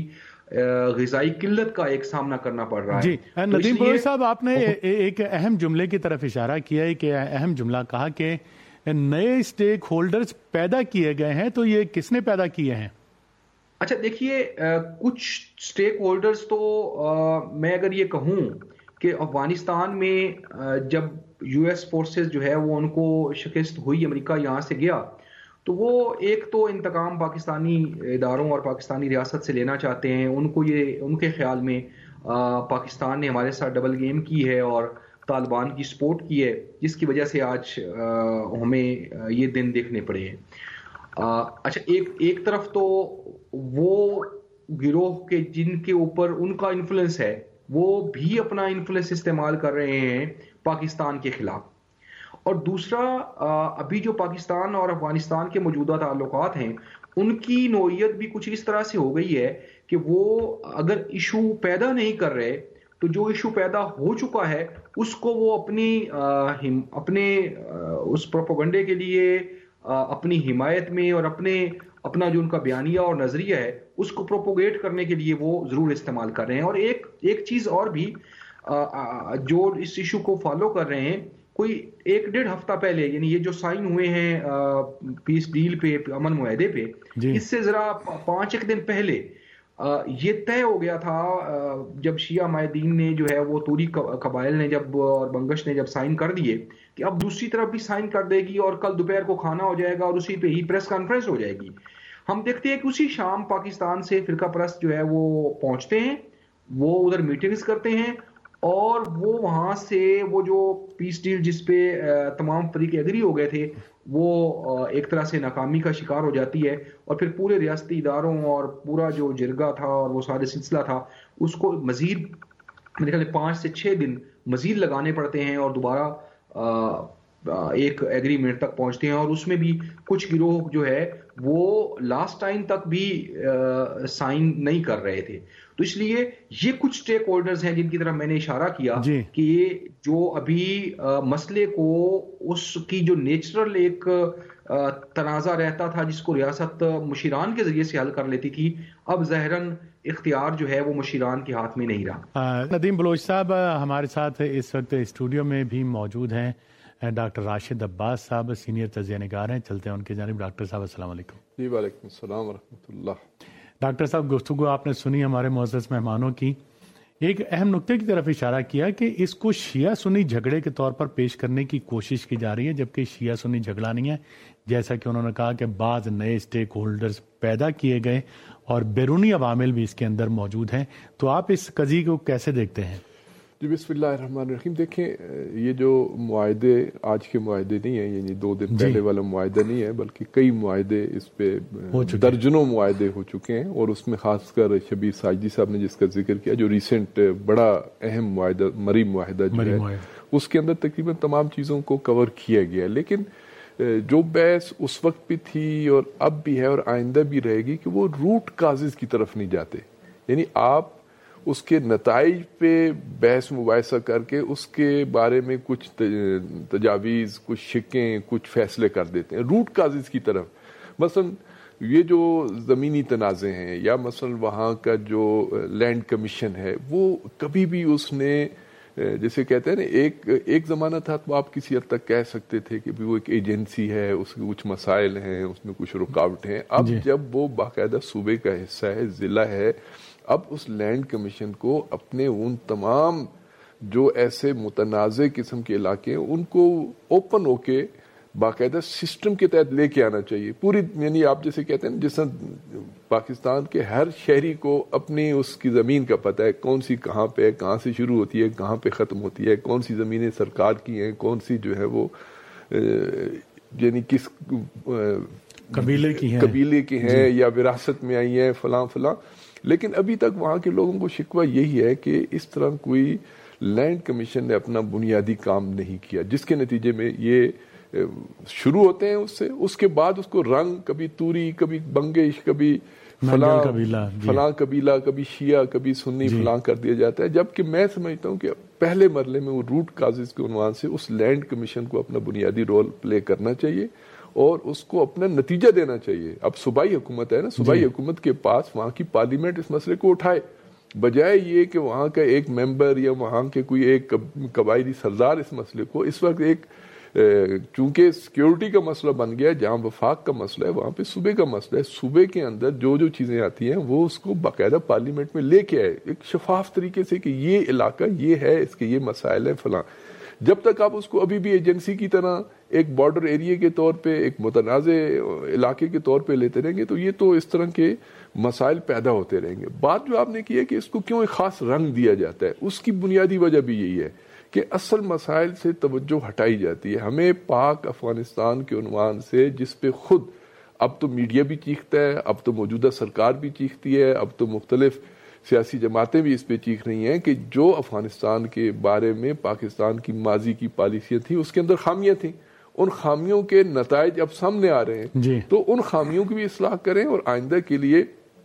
غذائی قلت کا ایک سامنا کرنا پڑ رہا ہے. جی ندیم بلوچ صاحب، آپ نے ایک اہم جملے کی طرف اشارہ کیا ہے کہ اہم جملہ کہا کہ نئے اسٹیک ہولڈرز پیدا کیے گئے ہیں، تو یہ کس نے پیدا کیے ہیں؟ اچھا دیکھیے، کچھ اسٹیک ہولڈرز تو میں اگر یہ کہوں کہ افغانستان میں جب یو ایس فورسز جو ہے وہ ان کو شکست ہوئی، امریکہ یہاں سے گیا، تو وہ ایک تو انتقام پاکستانی اداروں اور پاکستانی ریاست سے لینا چاہتے ہیں. ان کو یہ ان کے خیال میں پاکستان نے ہمارے ساتھ ڈبل گیم کی ہے اور طالبان کی سپورٹ کی ہے، جس کی وجہ سے آج ہمیں یہ دن دیکھنے پڑے ہیں. اچھا، ایک ایک طرف تو وہ گروہ کے جن کے اوپر ان کا انفلوئنس ہے وہ بھی اپنا انفلوئنس استعمال کر رہے ہیں پاکستان کے خلاف، اور دوسرا ابھی جو پاکستان اور افغانستان کے موجودہ تعلقات ہیں ان کی نوعیت بھی کچھ اس طرح سے ہو گئی ہے کہ وہ اگر ایشو پیدا نہیں کر رہے تو جو ایشو پیدا ہو چکا ہے اس کو وہ اپنی اپنے اس پروپیگنڈے کے لیے اپنی حمایت میں اور اپنے اپنا جو ان کا بیانیہ اور نظریہ ہے اس کو پروپوگیٹ کرنے کے لیے وہ ضرور استعمال کر رہے ہیں. اور ایک ایک چیز اور بھی جو اس ایشو کو فالو کر رہے ہیں، کوئی ایک ڈیڑھ ہفتہ پہلے، یعنی یہ جو سائن ہوئے ہیں پیس ڈیل پہ، امن معاہدے پہ، اس سے ذرا پانچ ایک دن پہلے یہ طے ہو گیا تھا جب شیعہ مائدین نے جو ہے وہ توری قبائل نے جب اور بنگش نے جب سائن کر دیے کہ اب دوسری طرف بھی سائن کر دے گی اور کل دوپہر کو کھانا ہو جائے گا اور اسی پہ ہی پریس کانفرنس ہو جائے گی. ہم دیکھتے ہیں کہ اسی شام پاکستان سے فرقہ پرست جو ہے وہ پہنچتے ہیں، وہ ادھر میٹنگز کرتے ہیں، اور وہ وہاں سے وہ جو پیس ڈیل جس پہ تمام فریق ایگری ہو گئے تھے وہ ایک طرح سے ناکامی کا شکار ہو جاتی ہے، اور پھر پورے ریاستی اداروں اور پورا جو جرگہ تھا اور وہ سارے سلسلہ تھا اس کو مزید میرے خیال پانچ سے چھ دن مزید لگانے پڑتے ہیں اور دوبارہ ایک ایگریمنٹ تک پہنچتے ہیں. اور اس میں بھی کچھ گروہ جو ہے وہ لاسٹ ٹائم تک بھی سائن نہیں کر رہے تھے. تو اس لیے یہ کچھ سٹیک ہولڈرز ہیں جن کی طرف میں نے اشارہ کیا جی. کہ یہ جو ابھی مسئلے کو اس کی جو نیچرل ایک تنازع رہتا تھا جس کو ریاست مشیران کے ذریعے سے حل کر لیتی تھی، اب ظاہراً اختیار جو ہے وہ مشیران کے ہاتھ میں نہیں رہا. ندیم بلوچ صاحب ہمارے ساتھ اس وقت اسٹوڈیو میں بھی موجود ہیں. ڈاکٹر راشد عباس صاحب سینئر تجزیہ نگار ہیں. چلتے ہیں ان کی جانب. ڈاکٹر صاحب السلام علیکم. جی وعلیکم السلام ورحمۃ اللہ. ڈاکٹر صاحب گفتگو آپ نے سنی ہمارے معزز مہمانوں کی. ایک اہم نقطے کی طرف اشارہ کیا کہ اس کو شیعہ سنی جھگڑے کے طور پر پیش کرنے کی کوشش کی جا رہی ہے، جبکہ شیعہ سنی جھگڑا نہیں ہے. جیسا کہ انہوں نے کہا کہ بعض نئے اسٹیک ہولڈرز پیدا کیے گئے اور بیرونی عوامل بھی اس کے اندر موجود ہیں. تو آپ اس قضیے کو کیسے دیکھتے ہیں؟ جی بسم اللہ الرحمن الرحیم. دیکھیں یہ جو معاہدے آج کے معاہدے نہیں ہیں، یعنی دو دن پہلے جی. والا معاہدہ نہیں ہے، بلکہ کئی معاہدے اس پہ درجنوں معاہدے ہو چکے ہیں. اور اس میں خاص کر شبیر ساجدی صاحب نے جس کا ذکر کیا، جو ریسنٹ بڑا اہم معاہدہ مریم معاہدہ جو ہے معاہدہ. اس کے اندر تقریباً تمام چیزوں کو کور کیا گیا ہے. لیکن جو بحث اس وقت بھی تھی اور اب بھی ہے اور آئندہ بھی رہے گی کہ وہ روٹ کازز کی طرف نہیں جاتے. یعنی آپ اس کے نتائج پہ بحث مباحثہ کر کے اس کے بارے میں کچھ تجاویز، کچھ شکیں، کچھ فیصلے کر دیتے ہیں روٹ کازز کی طرف. مثلا یہ جو زمینی تنازع ہیں یا مثلا وہاں کا جو لینڈ کمیشن ہے وہ کبھی بھی اس نے جیسے کہتے ہیں نا ایک ایک زمانہ تھا تو آپ کسی حد تک کہہ سکتے تھے کہ وہ ایک ایجنسی ہے, اس کے کچھ مسائل ہیں, اس میں کچھ رکاوٹیں ہیں. اب جب وہ باقاعدہ صوبے کا حصہ ہے, ضلع ہے, اب اس لینڈ کمیشن کو اپنے ان تمام جو ایسے متنازع قسم کے علاقے ہیں ان کو اوپن ہو کے باقاعدہ سسٹم کے تحت لے کے آنا چاہیے پوری. یعنی آپ جیسے کہتے ہیں جس پاکستان کے ہر شہری کو اپنی اس کی زمین کا پتہ ہے, کون سی کہاں پہ ہے, کہاں سے شروع ہوتی ہے, کہاں پہ ختم ہوتی ہے, کون سی زمینیں سرکار کی ہیں, کون سی جو ہے وہ یعنی کس قبیلے کی ہیں قبیلے کی ہیں یا وراثت میں آئی ہیں فلاں فلاں. لیکن ابھی تک وہاں کے لوگوں کو شکوہ یہی ہے کہ اس طرح کوئی لینڈ کمیشن نے اپنا بنیادی کام نہیں کیا, جس کے نتیجے میں یہ شروع ہوتے ہیں اس سے, اس کے بعد اس کو رنگ کبھی توری, کبھی بنگش, کبھی فلاں قبیلہ فلاں قبیلہ, کبھی شیعہ, کبھی سنی فلاں کر دیا جاتا ہے. جبکہ میں سمجھتا ہوں کہ پہلے مرحلے میں وہ روٹ کازز کے عنوان سے اس لینڈ کمیشن کو اپنا بنیادی رول پلے کرنا چاہیے اور اس کو اپنا نتیجہ دینا چاہیے. اب صوبائی حکومت ہے نا, صوبائی حکومت کے پاس وہاں کی پارلیمنٹ اس مسئلے کو اٹھائے, بجائے یہ کہ وہاں کا ایک ممبر یا وہاں کے کوئی ایک قبائلی سردار اس مسئلے کو. اس وقت ایک چونکہ سیکیورٹی کا مسئلہ بن گیا, جہاں وفاق کا مسئلہ ہے وہاں پہ صوبے کا مسئلہ ہے. صوبے کے اندر جو جو چیزیں آتی ہیں وہ اس کو باقاعدہ پارلیمنٹ میں لے کے آئے ایک شفاف طریقے سے کہ یہ علاقہ یہ ہے, اس کے یہ مسائل ہیں فلاں. جب تک آپ اس کو ابھی بھی ایجنسی کی طرح ایک بارڈر ایریا کے طور پہ, ایک متنازع علاقے کے طور پہ لیتے رہیں گے تو یہ تو اس طرح کے مسائل پیدا ہوتے رہیں گے. بات جو آپ نے کی ہے کہ اس کو کیوں ایک خاص رنگ دیا جاتا ہے, اس کی بنیادی وجہ بھی یہی ہے کہ اصل مسائل سے توجہ ہٹائی جاتی ہے. ہمیں پاک افغانستان کے عنوان سے جس پہ خود اب تو میڈیا بھی چیختا ہے, اب تو موجودہ سرکار بھی چیختی ہے, اب تو مختلف سیاسی جماعتیں بھی اس پہ چیخ رہی ہیں کہ جو افغانستان کے بارے میں پاکستان کی ماضی کی پالیسیاں تھیں اس کے اندر خامیاں تھیں, ان خامیوں کے نتائج اب سامنے آ رہے ہیں جی. تو ان خامیوں کی بھی اصلاح کریں اور آئندہ کے لیے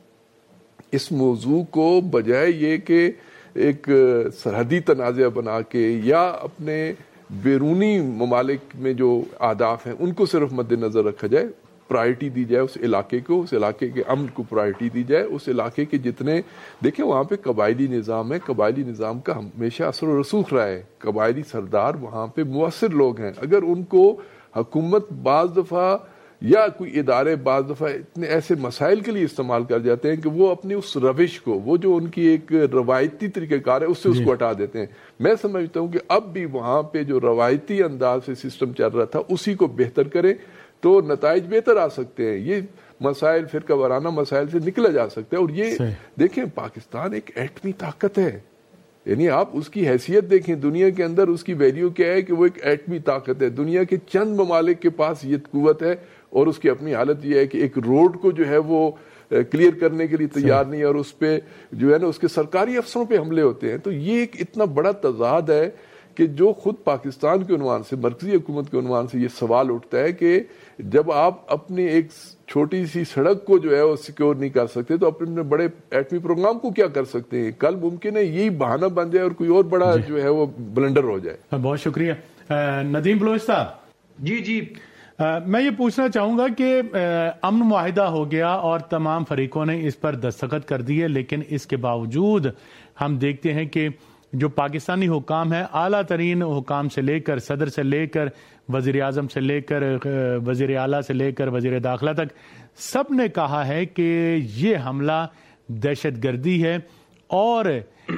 اس موضوع کو بجائے یہ کہ ایک سرحدی تنازع بنا کے یا اپنے بیرونی ممالک میں جو اہداف ہیں ان کو صرف مد نظر رکھا جائے, پرائرٹی دی جائے اس علاقے کو, اس علاقے کے امن کو پرائرٹی دی جائے. اس علاقے کے جتنے دیکھیں وہاں پہ قبائلی نظام ہے, قبائلی نظام کا ہمیشہ اثر و رسوخ رہا ہے, قبائلی سردار وہاں پہ مؤثر لوگ ہیں. اگر ان کو حکومت بعض دفعہ یا کوئی ادارے بعض دفعہ اتنے ایسے مسائل کے لیے استعمال کر جاتے ہیں کہ وہ اپنی اس روش کو, وہ جو ان کی ایک روایتی طریقہ کار ہے اس سے اس کو ہٹا دیتے ہیں. میں سمجھتا ہوں کہ اب بھی وہاں پہ جو روایتی انداز سے سسٹم چل رہا تھا اسی کو بہتر کریں تو نتائج بہتر آ سکتے ہیں. یہ مسائل فرقہ وارانہ مسائل سے نکلا جا سکتا ہے. اور یہ دیکھیں پاکستان ایک ایٹمی طاقت ہے, یعنی آپ اس کی حیثیت دیکھیں دنیا کے اندر, اس کی ویلیو کیا ہے کہ وہ ایک ایٹمی طاقت ہے. دنیا کے چند ممالک کے پاس یہ قوت ہے اور اس کی اپنی حالت یہ ہے کہ ایک روڈ کو جو ہے وہ کلیئر کرنے کے لیے تیار نہیں, اور اس پہ جو ہے نا اس کے سرکاری افسروں پہ حملے ہوتے ہیں. تو یہ ایک اتنا بڑا تضاد ہے کہ جو خود پاکستان کے عنوان سے, مرکزی حکومت کے عنوان سے یہ سوال اٹھتا ہے کہ جب آپ اپنے ایک چھوٹی سی سڑک کو جو ہے وہ سیکیور نہیں کر سکتے تو اپنے بڑے ایٹمی پروگرام کو کیا کر سکتے ہیں. کل ممکن ہے یہی بہانہ بن جائے اور کوئی اور بڑا جو ہے وہ بلنڈر ہو جائے. بہت شکریہ. ندیم بلوچ صاحب. جی جی میں یہ پوچھنا چاہوں گا کہ امن معاہدہ ہو گیا اور تمام فریقوں نے اس پر دستخط کر دیے, لیکن اس کے باوجود ہم دیکھتے ہیں کہ جو پاکستانی حکام ہیں, اعلیٰ ترین حکام سے لے کر صدر سے لے کر وزیر اعظم سے لے کر وزیر اعلیٰ سے لے کر وزیر داخلہ تک, سب نے کہا ہے کہ یہ حملہ دہشت گردی ہے اور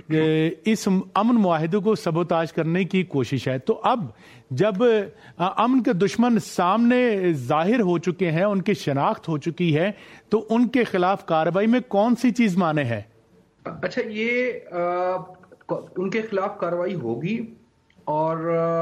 اس امن معاہدے کو سبوتاژ کرنے کی کوشش ہے. تو اب جب امن کے دشمن سامنے ظاہر ہو چکے ہیں, ان کی شناخت ہو چکی ہے, تو ان کے خلاف کارروائی میں کون سی چیز مانے ہے؟ اچھا, یہ ان کے خلاف کارروائی ہوگی اور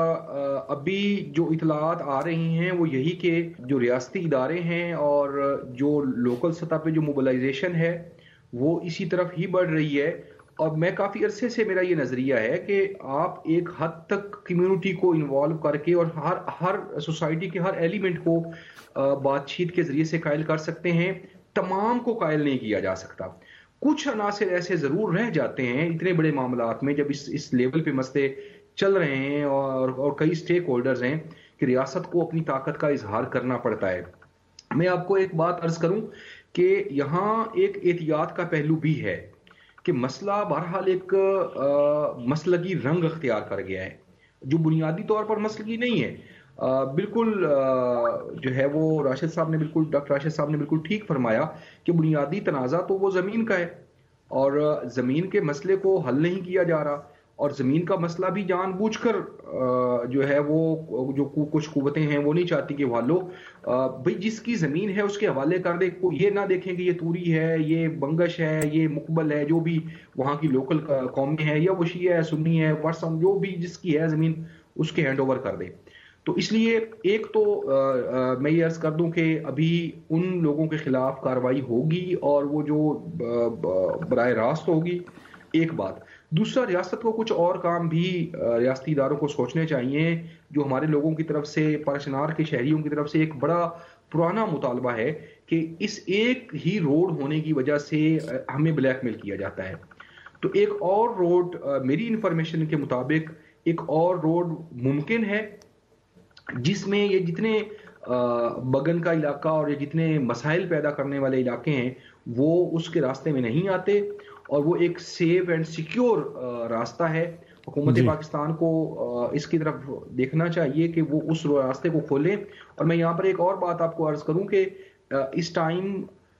ابھی جو اطلاعات آ رہی ہیں وہ یہی کہ جو ریاستی ادارے ہیں اور جو لوکل سطح پہ جو موبلائزیشن ہے وہ اسی طرف ہی بڑھ رہی ہے. اور میں کافی عرصے سے میرا یہ نظریہ ہے کہ آپ ایک حد تک کمیونٹی کو انوالو کر کے اور ہر ہر سوسائٹی کے ہر ایلیمنٹ کو بات چیت کے ذریعے سے قائل کر سکتے ہیں, تمام کو قائل نہیں کیا جا سکتا. کچھ عناصر ایسے ضرور رہ جاتے ہیں اتنے بڑے معاملات میں جب اس اس لیول پہ مسئلے چل رہے ہیں اور اور کئی سٹیک ہولڈرز ہیں کہ ریاست کو اپنی طاقت کا اظہار کرنا پڑتا ہے. میں آپ کو ایک بات عرض کروں کہ یہاں ایک احتیاط کا پہلو بھی ہے کہ مسئلہ بہرحال ایک مسلکی رنگ اختیار کر گیا ہے جو بنیادی طور پر مسلکی نہیں ہے. بالکل جو ہے وہ راشد صاحب نے بالکل ڈاکٹر راشد صاحب نے بالکل ٹھیک فرمایا کہ بنیادی تنازع تو وہ زمین کا ہے اور زمین کے مسئلے کو حل نہیں کیا جا رہا اور زمین کا مسئلہ بھی جان بوجھ کر جو ہے وہ جو کچھ قوتیں ہیں وہ نہیں چاہتی کہ وہ حل ہو. بھئی جس کی زمین ہے اس کے حوالے کر دے, یہ نہ دیکھیں کہ یہ توری ہے, یہ بنگش ہے, یہ مقبل ہے, جو بھی وہاں کی لوکل قومیں ہیں یا وہ شیعہ ہے, سنی ہے, ورثم, جو بھی جس کی ہے زمین اس کے ہینڈ اوور کر دے. تو اس لیے ایک تو میں یہ عرض کر دوں کہ ابھی ان لوگوں کے خلاف کارروائی ہوگی اور وہ جو براہ راست ہوگی, ایک بات. دوسرا, ریاست کو کچھ اور کام بھی ریاستی اداروں کو سوچنے چاہیے. جو ہمارے لوگوں کی طرف سے, پارچنار کے شہریوں کی طرف سے ایک بڑا پرانا مطالبہ ہے کہ اس ایک ہی روڈ ہونے کی وجہ سے ہمیں بلیک میل کیا جاتا ہے. تو ایک اور روڈ, میری انفارمیشن کے مطابق ایک اور روڈ ممکن ہے جس میں یہ جتنے بگن کا علاقہ اور یہ جتنے مسائل پیدا کرنے والے علاقے ہیں وہ اس کے راستے میں نہیں آتے اور وہ ایک سیف اینڈ سیکیور راستہ ہے. حکومت پاکستان کو اس کی طرف دیکھنا چاہیے کہ وہ اس راستے کو کھولیں. اور میں یہاں پر ایک اور بات آپ کو عرض کروں کہ اس ٹائم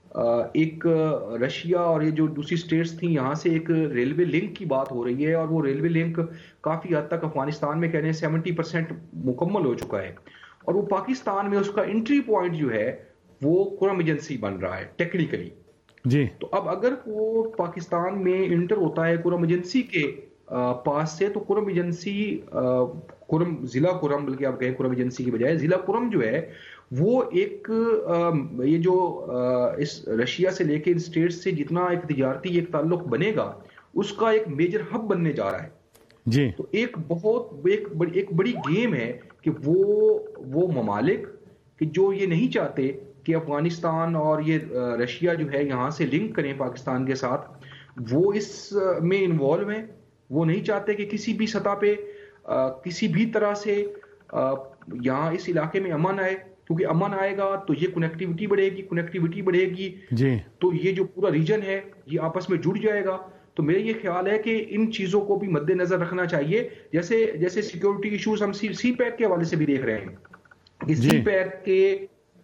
ایک رشیا اور یہ جو دوسری سٹیٹس تھیں یہاں سے ایک ریلوے لنک کی بات ہو رہی ہے اور وہ ریلوے لنک کافی حد تک افغانستان میں کہنے سیونٹی پرسینٹ مکمل ہو چکا ہے اور وہ پاکستان میں اس کا انٹری پوائنٹ جو ہے وہ کرم ایجنسی بن رہا ہے ٹیکنیکلی. جی تو اب اگر وہ پاکستان میں انٹر ہوتا ہے کرم ایجنسی کے پاس سے تو کرم ایجنسی کرم ضلع کرم بلکہ آپ کہیں کرم ایجنسی کی بجائے ضلع کرم جو ہے وہ ایک یہ جو اس رشیا سے لے کے ان اسٹیٹس سے جتنا ایک تجارتی ایک تعلق بنے گا اس کا ایک میجر ہب بننے جا رہا ہے. جی تو ایک بہت ایک بڑی ایک بڑی گیم ہے کہ وہ وہ ممالک کہ جو یہ نہیں چاہتے کہ افغانستان اور یہ رشیا جو ہے یہاں سے لنک کریں پاکستان کے ساتھ, وہ اس میں انوالو ہیں. وہ نہیں چاہتے کہ کسی بھی سطح پہ کسی بھی طرح سے یہاں اس علاقے میں امن آئے, کیونکہ امن آئے گا تو یہ کنیکٹیوٹی بڑھے گی کنیکٹیوٹی بڑھے گی جی تو یہ جو پورا ریجن ہے یہ آپس میں جڑ جائے گا. تو میرا یہ خیال ہے کہ ان چیزوں کو بھی مد نظر رکھنا چاہیے. جیسے جیسے سیکیورٹی ایشوز ہم سی سی پیک کے حوالے سے بھی دیکھ رہے ہیں کہ سی پیک کے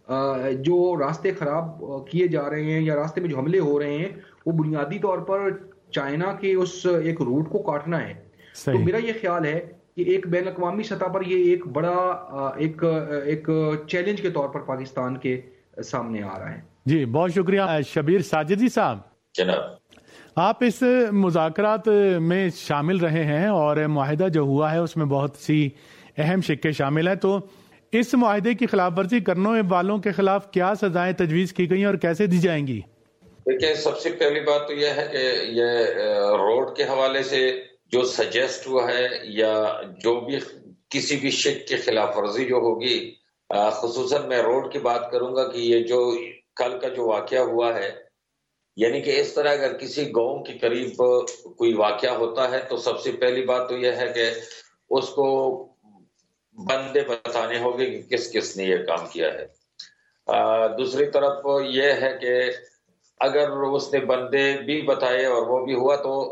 جو راستے خراب کیے جا رہے ہیں یا راستے میں جو حملے ہو رہے ہیں وہ بنیادی طور پر چائنا کے اس ایک روٹ کو کاٹنا ہے. تو میرا یہ خیال ہے کہ ایک بین الاقوامی سطح پر یہ ایک بڑا ایک ایک چیلنج کے طور پر پاکستان کے سامنے آ رہا ہے. جی بہت شکریہ شبیر ساجدی صاحب. جناب آپ اس مذاکرات میں شامل رہے ہیں اور معاہدہ جو ہوا ہے اس میں بہت سی اہم شقیں شامل ہیں, تو اس معاہدے کی خلاف ورزی کرنے والوں کے خلاف کیا سزائیں تجویز کی گئی اور کیسے دی جائیں گی؟ دیکھیں, سب سے پہلی بات تو یہ ہے کہ یہ روڈ کے حوالے سے جو سجیسٹ ہوا ہے یا جو بھی کسی بھی شک کی خلاف ورزی جو ہوگی, خصوصاً میں روڈ کی بات کروں گا کہ یہ جو کل کا جو واقعہ ہوا ہے, یعنی کہ اس طرح اگر کسی گاؤں کے قریب کوئی واقعہ ہوتا ہے تو سب سے پہلی بات تو یہ ہے کہ اس کو بندے بتانے ہوں گے کہ کس کس نے یہ کام کیا ہے. دوسری طرف یہ ہے کہ اگر اس نے بندے بھی بتائے اور وہ بھی ہوا تو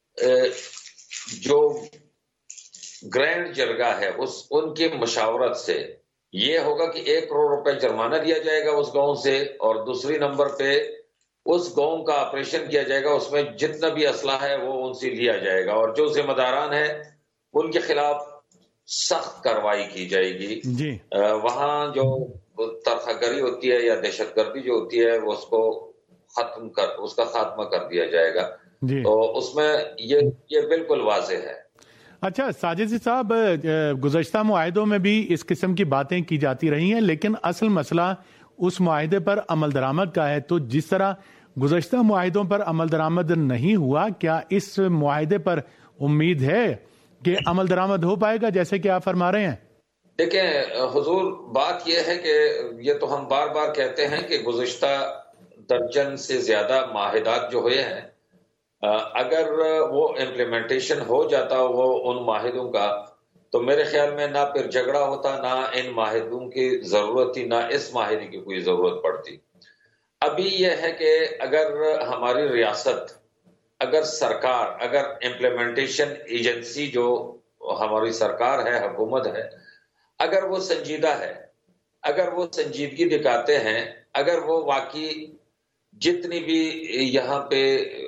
جو گرینڈ جرگہ ہے اس ان کی مشاورت سے یہ ہوگا کہ ایک کروڑ روپے جرمانہ دیا جائے گا اس گاؤں سے, اور دوسری نمبر پہ اس گاؤں کا آپریشن کیا جائے گا, اس میں جتنا بھی اسلحہ ہے وہ ان سے لیا جائے گا اور جو ذمہ داران ہیں ان کے خلاف سخت کارروائی کی جائے گی. جی وہاں جو ترخہ گری ہوتی ہے یا دہشت گردی جو ہوتی ہے وہ اس کو ختم کر اس کا خاتمہ کر دیا جائے گا. جی تو اس میں یہ یہ بالکل واضح ہے. اچھا ساجد صاحب, گزشتہ معاہدوں میں بھی اس قسم کی باتیں کی جاتی رہی ہیں لیکن اصل مسئلہ اس معاہدے پر عمل درآمد کا ہے. تو جس طرح گزشتہ معاہدوں پر عمل درآمد نہیں ہوا, کیا اس معاہدے پر امید ہے کہ عمل درآمد ہو پائے گا جیسے کہ آپ فرما رہے ہیں؟ دیکھیں حضور, بات یہ ہے کہ یہ تو ہم بار بار کہتے ہیں کہ گزشتہ درجن سے زیادہ معاہدات جو ہوئے ہیں, اگر وہ امپلیمنٹیشن ہو جاتا وہ ان معاہدوں کا تو میرے خیال میں نہ پھر جھگڑا ہوتا، نہ ان معاہدوں کی ضرورت تھی، نہ اس معاہدے کی کوئی ضرورت پڑتی۔ ابھی یہ ہے کہ اگر ہماری ریاست، اگر سرکار، اگر امپلیمنٹیشن ایجنسی جو ہماری سرکار ہے، حکومت ہے، اگر وہ سنجیدہ ہے، اگر وہ سنجیدگی دکھاتے ہیں، اگر وہ واقعی جتنی بھی یہاں پہ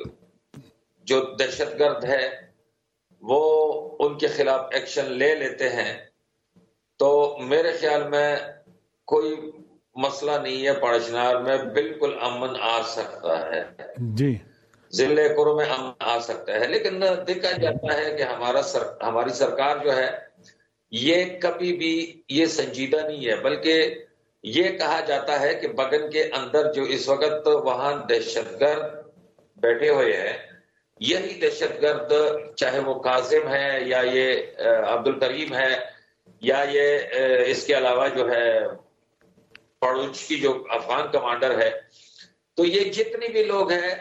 جو دہشت گرد ہے وہ ان کے خلاف ایکشن لے لیتے ہیں، تو میرے خیال میں کوئی مسئلہ نہیں ہے، پاڑچنار میں بالکل امن آ سکتا ہے، جی ضلع کرو میں امن آ سکتا ہے۔ لیکن دیکھا جاتا ہے کہ ہمارا سر ہماری سرکار جو ہے یہ کبھی بھی یہ سنجیدہ نہیں ہے، بلکہ یہ کہا جاتا ہے کہ بگن کے اندر جو اس وقت وہاں دہشت گرد بیٹھے ہوئے ہیں، یہی دہشت گرد چاہے وہ قاسم ہے یا یہ عبد الکریم ہے یا یہ اس کے علاوہ جو ہے پڑوچ کی جو افغان کمانڈر ہے، تو یہ جتنے بھی لوگ ہیں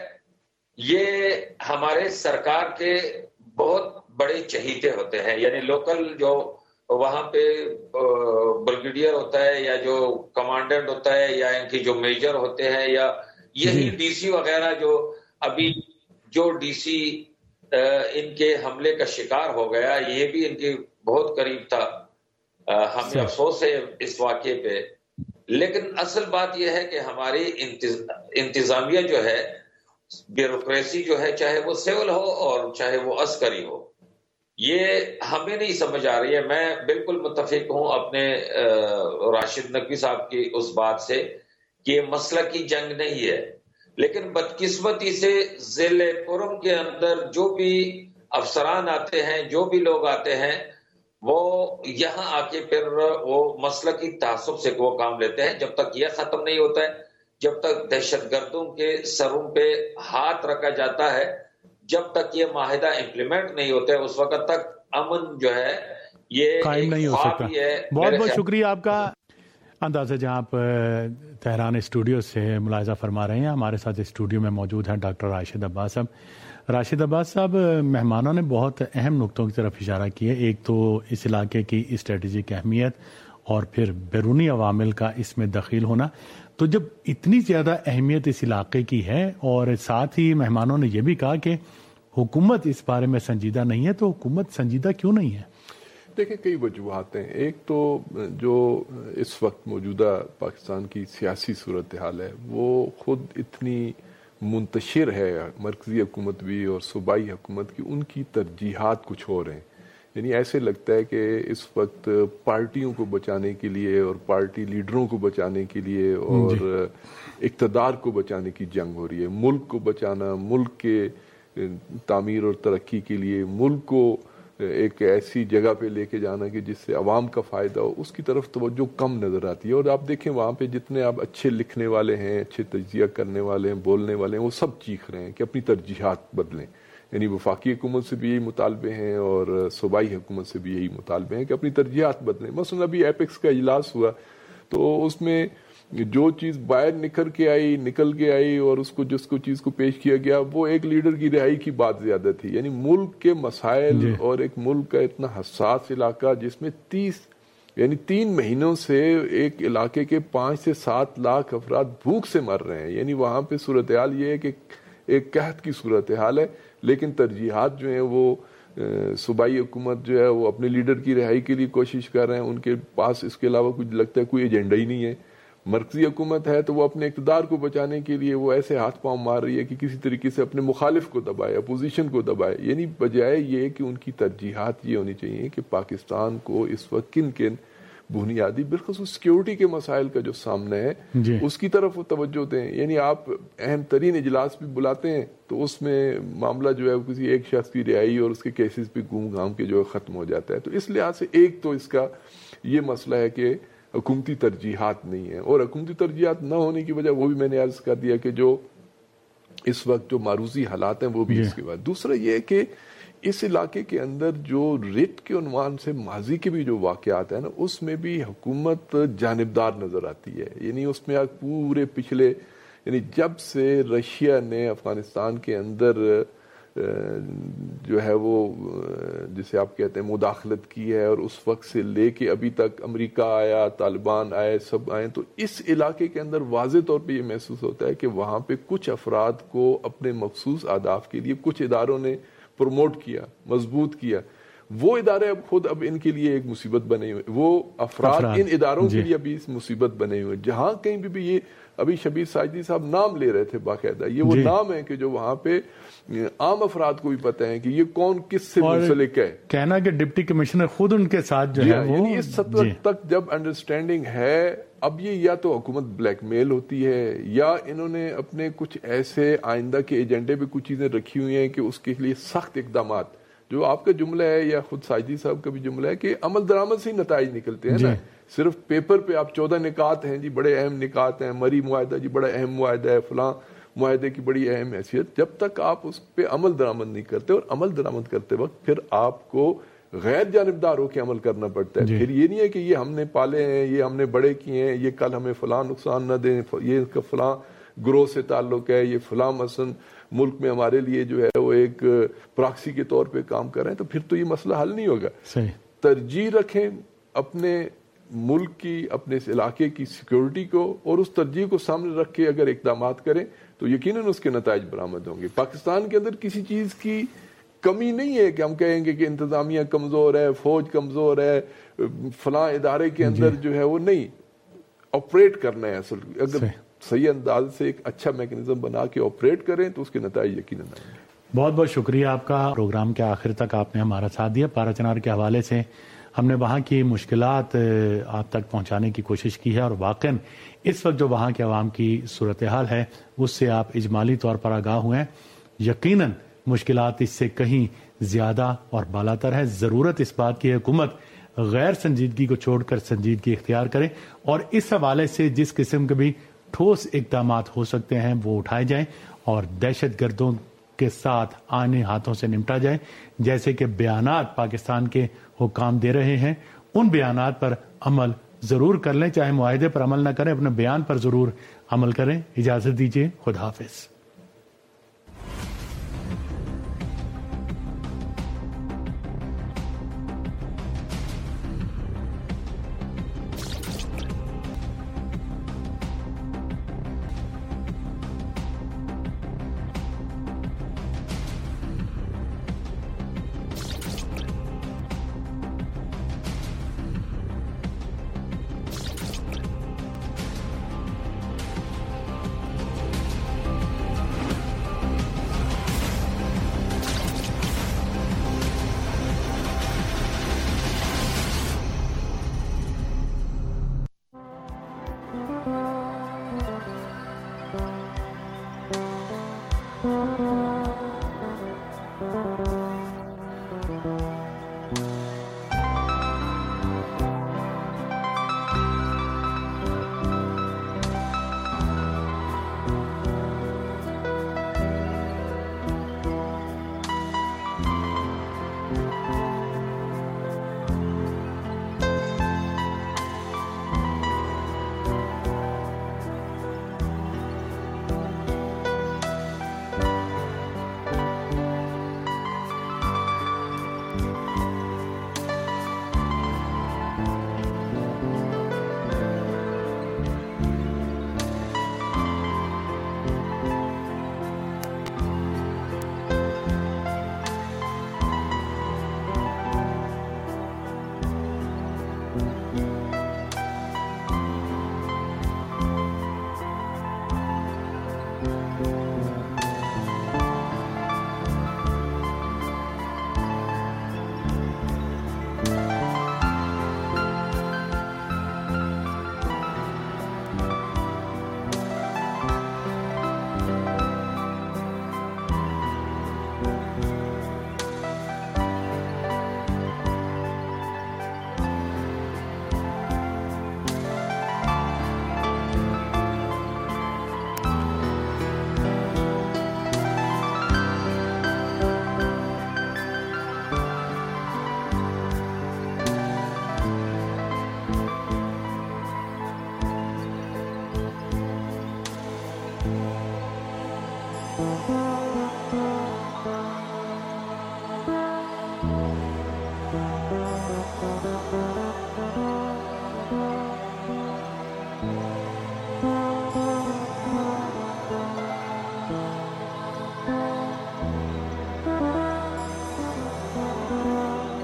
یہ ہمارے سرکار کے بہت بڑے چہیتے ہوتے ہیں، یعنی لوکل جو وہاں پہ بریگیڈیئر ہوتا ہے یا جو کمانڈنٹ ہوتا ہے یا ان کی جو میجر ہوتے ہیں یا یہی ڈی سی وغیرہ جو ابھی جو ڈی سی ان کے حملے کا شکار ہو گیا، یہ بھی ان کے بہت قریب تھا، ہمیں افسوس ہے اس واقعے پہ۔ لیکن اصل بات یہ ہے کہ ہماری انتظامیہ جو ہے، بیوروکریسی جو ہے، چاہے وہ سول ہو اور چاہے وہ عسکری ہو، یہ ہمیں نہیں سمجھ آ رہی ہے۔ میں بالکل متفق ہوں اپنے راشد نقوی صاحب کی اس بات سے کہ یہ مسئلہ کی جنگ نہیں ہے، لیکن بدقسمتی سے ضلع پورم کے اندر جو بھی افسران آتے ہیں، جو بھی لوگ آتے ہیں، وہ یہاں آ کے پھر وہ مسئلہ کی تعصب سے وہ کام لیتے ہیں۔ جب تک یہ ختم نہیں ہوتا ہے، جب تک دہشت گردوں کے سروں پہ ہاتھ رکھا جاتا ہے، جب تک یہ معاہدہ امپلیمنٹ نہیں ہوتا ہے، اس وقت تک امن جو ہے یہ قائم نہیں ہو سکتا۔ بہت بہت شکریہ آپ کا۔ اندازہ جہاں آپ تہران اسٹوڈیو سے ملاحظہ فرما رہے ہیں، ہمارے ساتھ اسٹوڈیو میں موجود ہیں ڈاکٹر راشد عباس صاحب۔ راشد عباس صاحب، مہمانوں نے بہت اہم نقطوں کی طرف اشارہ کیا، ایک تو اس علاقے کی اسٹریٹجک اہمیت اور پھر بیرونی عوامل کا اس میں دخیل ہونا۔ تو جب اتنی زیادہ اہمیت اس علاقے کی ہے اور ساتھ ہی مہمانوں نے یہ بھی کہا کہ حکومت اس بارے میں سنجیدہ نہیں ہے، تو حکومت سنجیدہ کیوں نہیں ہے؟ دیکھیں، کئی وجوہات ہیں۔ ایک تو جو اس وقت موجودہ پاکستان کی سیاسی صورتحال ہے وہ خود اتنی منتشر ہے، مرکزی حکومت بھی اور صوبائی حکومت کی، ان کی ترجیحات کچھ اور ہیں۔ یعنی ایسے لگتا ہے کہ اس وقت پارٹیوں کو بچانے کے لیے اور پارٹی لیڈروں کو بچانے کے لیے اور اقتدار کو بچانے کی جنگ ہو رہی ہے۔ ملک کو بچانا، ملک کے تعمیر اور ترقی کے لیے، ملک کو ایک ایسی جگہ پہ لے کے جانا کہ جس سے عوام کا فائدہ ہو، اس کی طرف توجہ کم نظر آتی ہے۔ اور آپ دیکھیں وہاں پہ جتنے آپ اچھے لکھنے والے ہیں، اچھے تجزیہ کرنے والے ہیں، بولنے والے ہیں، وہ سب چیخ رہے ہیں کہ اپنی ترجیحات بدلیں۔ یعنی وفاقی حکومت سے بھی یہی مطالبے ہیں اور صوبائی حکومت سے بھی یہی مطالبے ہیں کہ اپنی ترجیحات بدلیں۔ مثلا ابھی ایپیکس کا اجلاس ہوا تو اس میں جو چیز باہر نکل کے آئی نکل کے آئی اور اس کو جس کو چیز کو پیش کیا گیا وہ ایک لیڈر کی رہائی کی بات زیادہ تھی۔ یعنی ملک کے مسائل اور ایک ملک کا اتنا حساس علاقہ جس میں تیس یعنی تین مہینوں سے ایک علاقے کے پانچ سے سات لاکھ افراد بھوک سے مر رہے ہیں۔ یعنی وہاں پہ صورتحال یہ ہے کہ ایک قحط کی صورتحال ہے، لیکن ترجیحات جو ہیں وہ صوبائی حکومت جو ہے وہ اپنے لیڈر کی رہائی کے لیے کوشش کر رہے ہیں، ان کے پاس اس کے علاوہ کچھ لگتا ہے کوئی ایجنڈا ہی نہیں ہے۔ مرکزی حکومت ہے تو وہ اپنے اقتدار کو بچانے کے لیے وہ ایسے ہاتھ پاؤں مار رہی ہے کہ کسی طریقے سے اپنے مخالف کو دبائے، اپوزیشن کو دبائے۔ یعنی بجائے یہ کہ ان کی ترجیحات یہ ہونی چاہیے کہ پاکستان کو اس وقت کن کن بنیادی بالخصوص سیکیورٹی کے مسائل کا جو سامنا ہے جی. اس کی طرف وہ توجہ دیں۔ یعنی آپ اہم ترین اجلاس بھی بلاتے ہیں تو اس میں معاملہ جو ہے کسی ایک شخص کی رہائی اور اس کے کیسز پہ گھوم گھام کے جو ہے ختم ہو جاتا ہے۔ تو اس لحاظ سے ایک تو اس کا یہ مسئلہ ہے کہ حکومتی ترجیحات نہیں ہے، اور حکومتی ترجیحات نہ ہونے کی وجہ وہ بھی میں نے عرض کر دیا کہ جو اس وقت جو معروضی حالات ہیں وہ بھی اس کے بعد۔ دوسرا یہ ہے کہ اس علاقے کے اندر جو ریٹ کے عنوان سے ماضی کے بھی جو واقعات ہیں نا اس میں بھی حکومت جانبدار نظر آتی ہے۔ یعنی اس میں پورے پچھلے یعنی جب سے رشیا نے افغانستان کے اندر جو ہے وہ جسے آپ کہتے ہیں مداخلت کی ہے، اور اس وقت سے لے کے ابھی تک امریکہ آیا، طالبان آئے، سب آئے، تو اس علاقے کے اندر واضح طور پہ یہ محسوس ہوتا ہے کہ وہاں پہ کچھ افراد کو اپنے مخصوص اہداف کے لیے کچھ اداروں نے پروموٹ کیا، مضبوط کیا، وہ ادارے اب خود اب ان کے لیے ایک مصیبت بنے ہوئے، وہ افراد, افراد ان اداروں جی. کے لیے ابھی اس مصیبت بنے ہوئے، جہاں کہیں بھی, بھی یہ ابھی شبیر ساجدی صاحب نام لے رہے تھے باقاعدہ، یہ وہ جی. نام ہے کہ جو وہاں پہ عام افراد کو بھی پتہ ہے کہ یہ کون کس سے منسلک ہے. کہنا کہ ڈپٹی کمشنر خود ان کے ساتھ جو جی ہے وہ یعنی اس حد جی. تک جب انڈرسٹینڈنگ ہے، اب یہ یا تو حکومت بلیک میل ہوتی ہے، یا انہوں نے اپنے کچھ ایسے آئندہ کے ایجنڈے پہ کچھ چیزیں رکھی ہوئی ہیں کہ اس کے لیے سخت اقدامات، جو آپ کا جملہ ہے یا خود ساجدی صاحب کا بھی جملہ ہے کہ عمل درآمد سے ہی نتائج نکلتے ہیں جی. نا صرف پیپر پہ آپ چودہ نکات ہیں جی، بڑے اہم نکات ہیں، مری معاہدہ جی بڑا اہم معاہدہ ہے، فلاں معاہدے کی بڑی اہم حیثیت، جب تک آپ اس پہ عمل درآمد نہیں کرتے، اور عمل درآمد کرتے وقت پھر آپ کو غیر جانبدار ہو کے عمل کرنا پڑتا ہے جی. پھر یہ نہیں ہے کہ یہ ہم نے پالے ہیں، یہ ہم نے بڑے کیے ہیں، یہ کل ہمیں فلاں نقصان نہ دیں، یہ اس کا فلاں گروہ سے تعلق ہے، یہ فلاں مثلا ملک میں ہمارے لیے جو ہے وہ ایک پراکسی کے طور پہ کام کر رہے ہیں، تو پھر تو یہ مسئلہ حل نہیں ہوگا. صحیح. ترجیح رکھیں اپنے ملک کی، اپنے اس علاقے کی سیکیورٹی کو، اور اس ترجیح کو سامنے رکھ کے اگر اقدامات کریں تو یقیناً اس کے نتائج برآمد ہوں گے. پاکستان کے اندر کسی چیز کی کمی نہیں ہے کہ ہم کہیں گے کہ انتظامیہ کمزور ہے، فوج کمزور ہے، فلاں ادارے کے اندر جو ہے وہ نہیں، آپریٹ کرنا ہے اصل. اگر صحیح انداز سے ایک اچھا میکنزم بنا کے آپریٹ کریں تو اس کے نتائج یقیناً آئیں گے. بہت بہت شکریہ آپ کا. پروگرام کے آخر تک آپ نے ہمارا ساتھ دیا. پارا چنار کے حوالے سے ہم نے وہاں کی مشکلات آپ تک پہنچانے کی کوشش کی ہے، اور واقعاً اس وقت جو وہاں کے عوام کی صورتحال ہے اس سے آپ اجمالی طور پر آگاہ ہوئے ہیں. یقیناً مشکلات اس سے کہیں زیادہ اور بالاتر ہے. ضرورت اس بات کی حکومت غیر سنجیدگی کو چھوڑ کر سنجیدگی اختیار کرے، اور اس حوالے سے جس قسم کے بھی ٹھوس اقدامات ہو سکتے ہیں وہ اٹھائے جائیں، اور دہشت گردوں کے ساتھ آنے ہاتھوں سے نمٹا جائے. جیسے کہ بیانات پاکستان کے حکام دے رہے ہیں، ان بیانات پر عمل ضرور کر لیں، چاہے معاہدے پر عمل نہ کریں، اپنے بیان پر ضرور عمل کریں. اجازت دیجیے، خدا حافظ.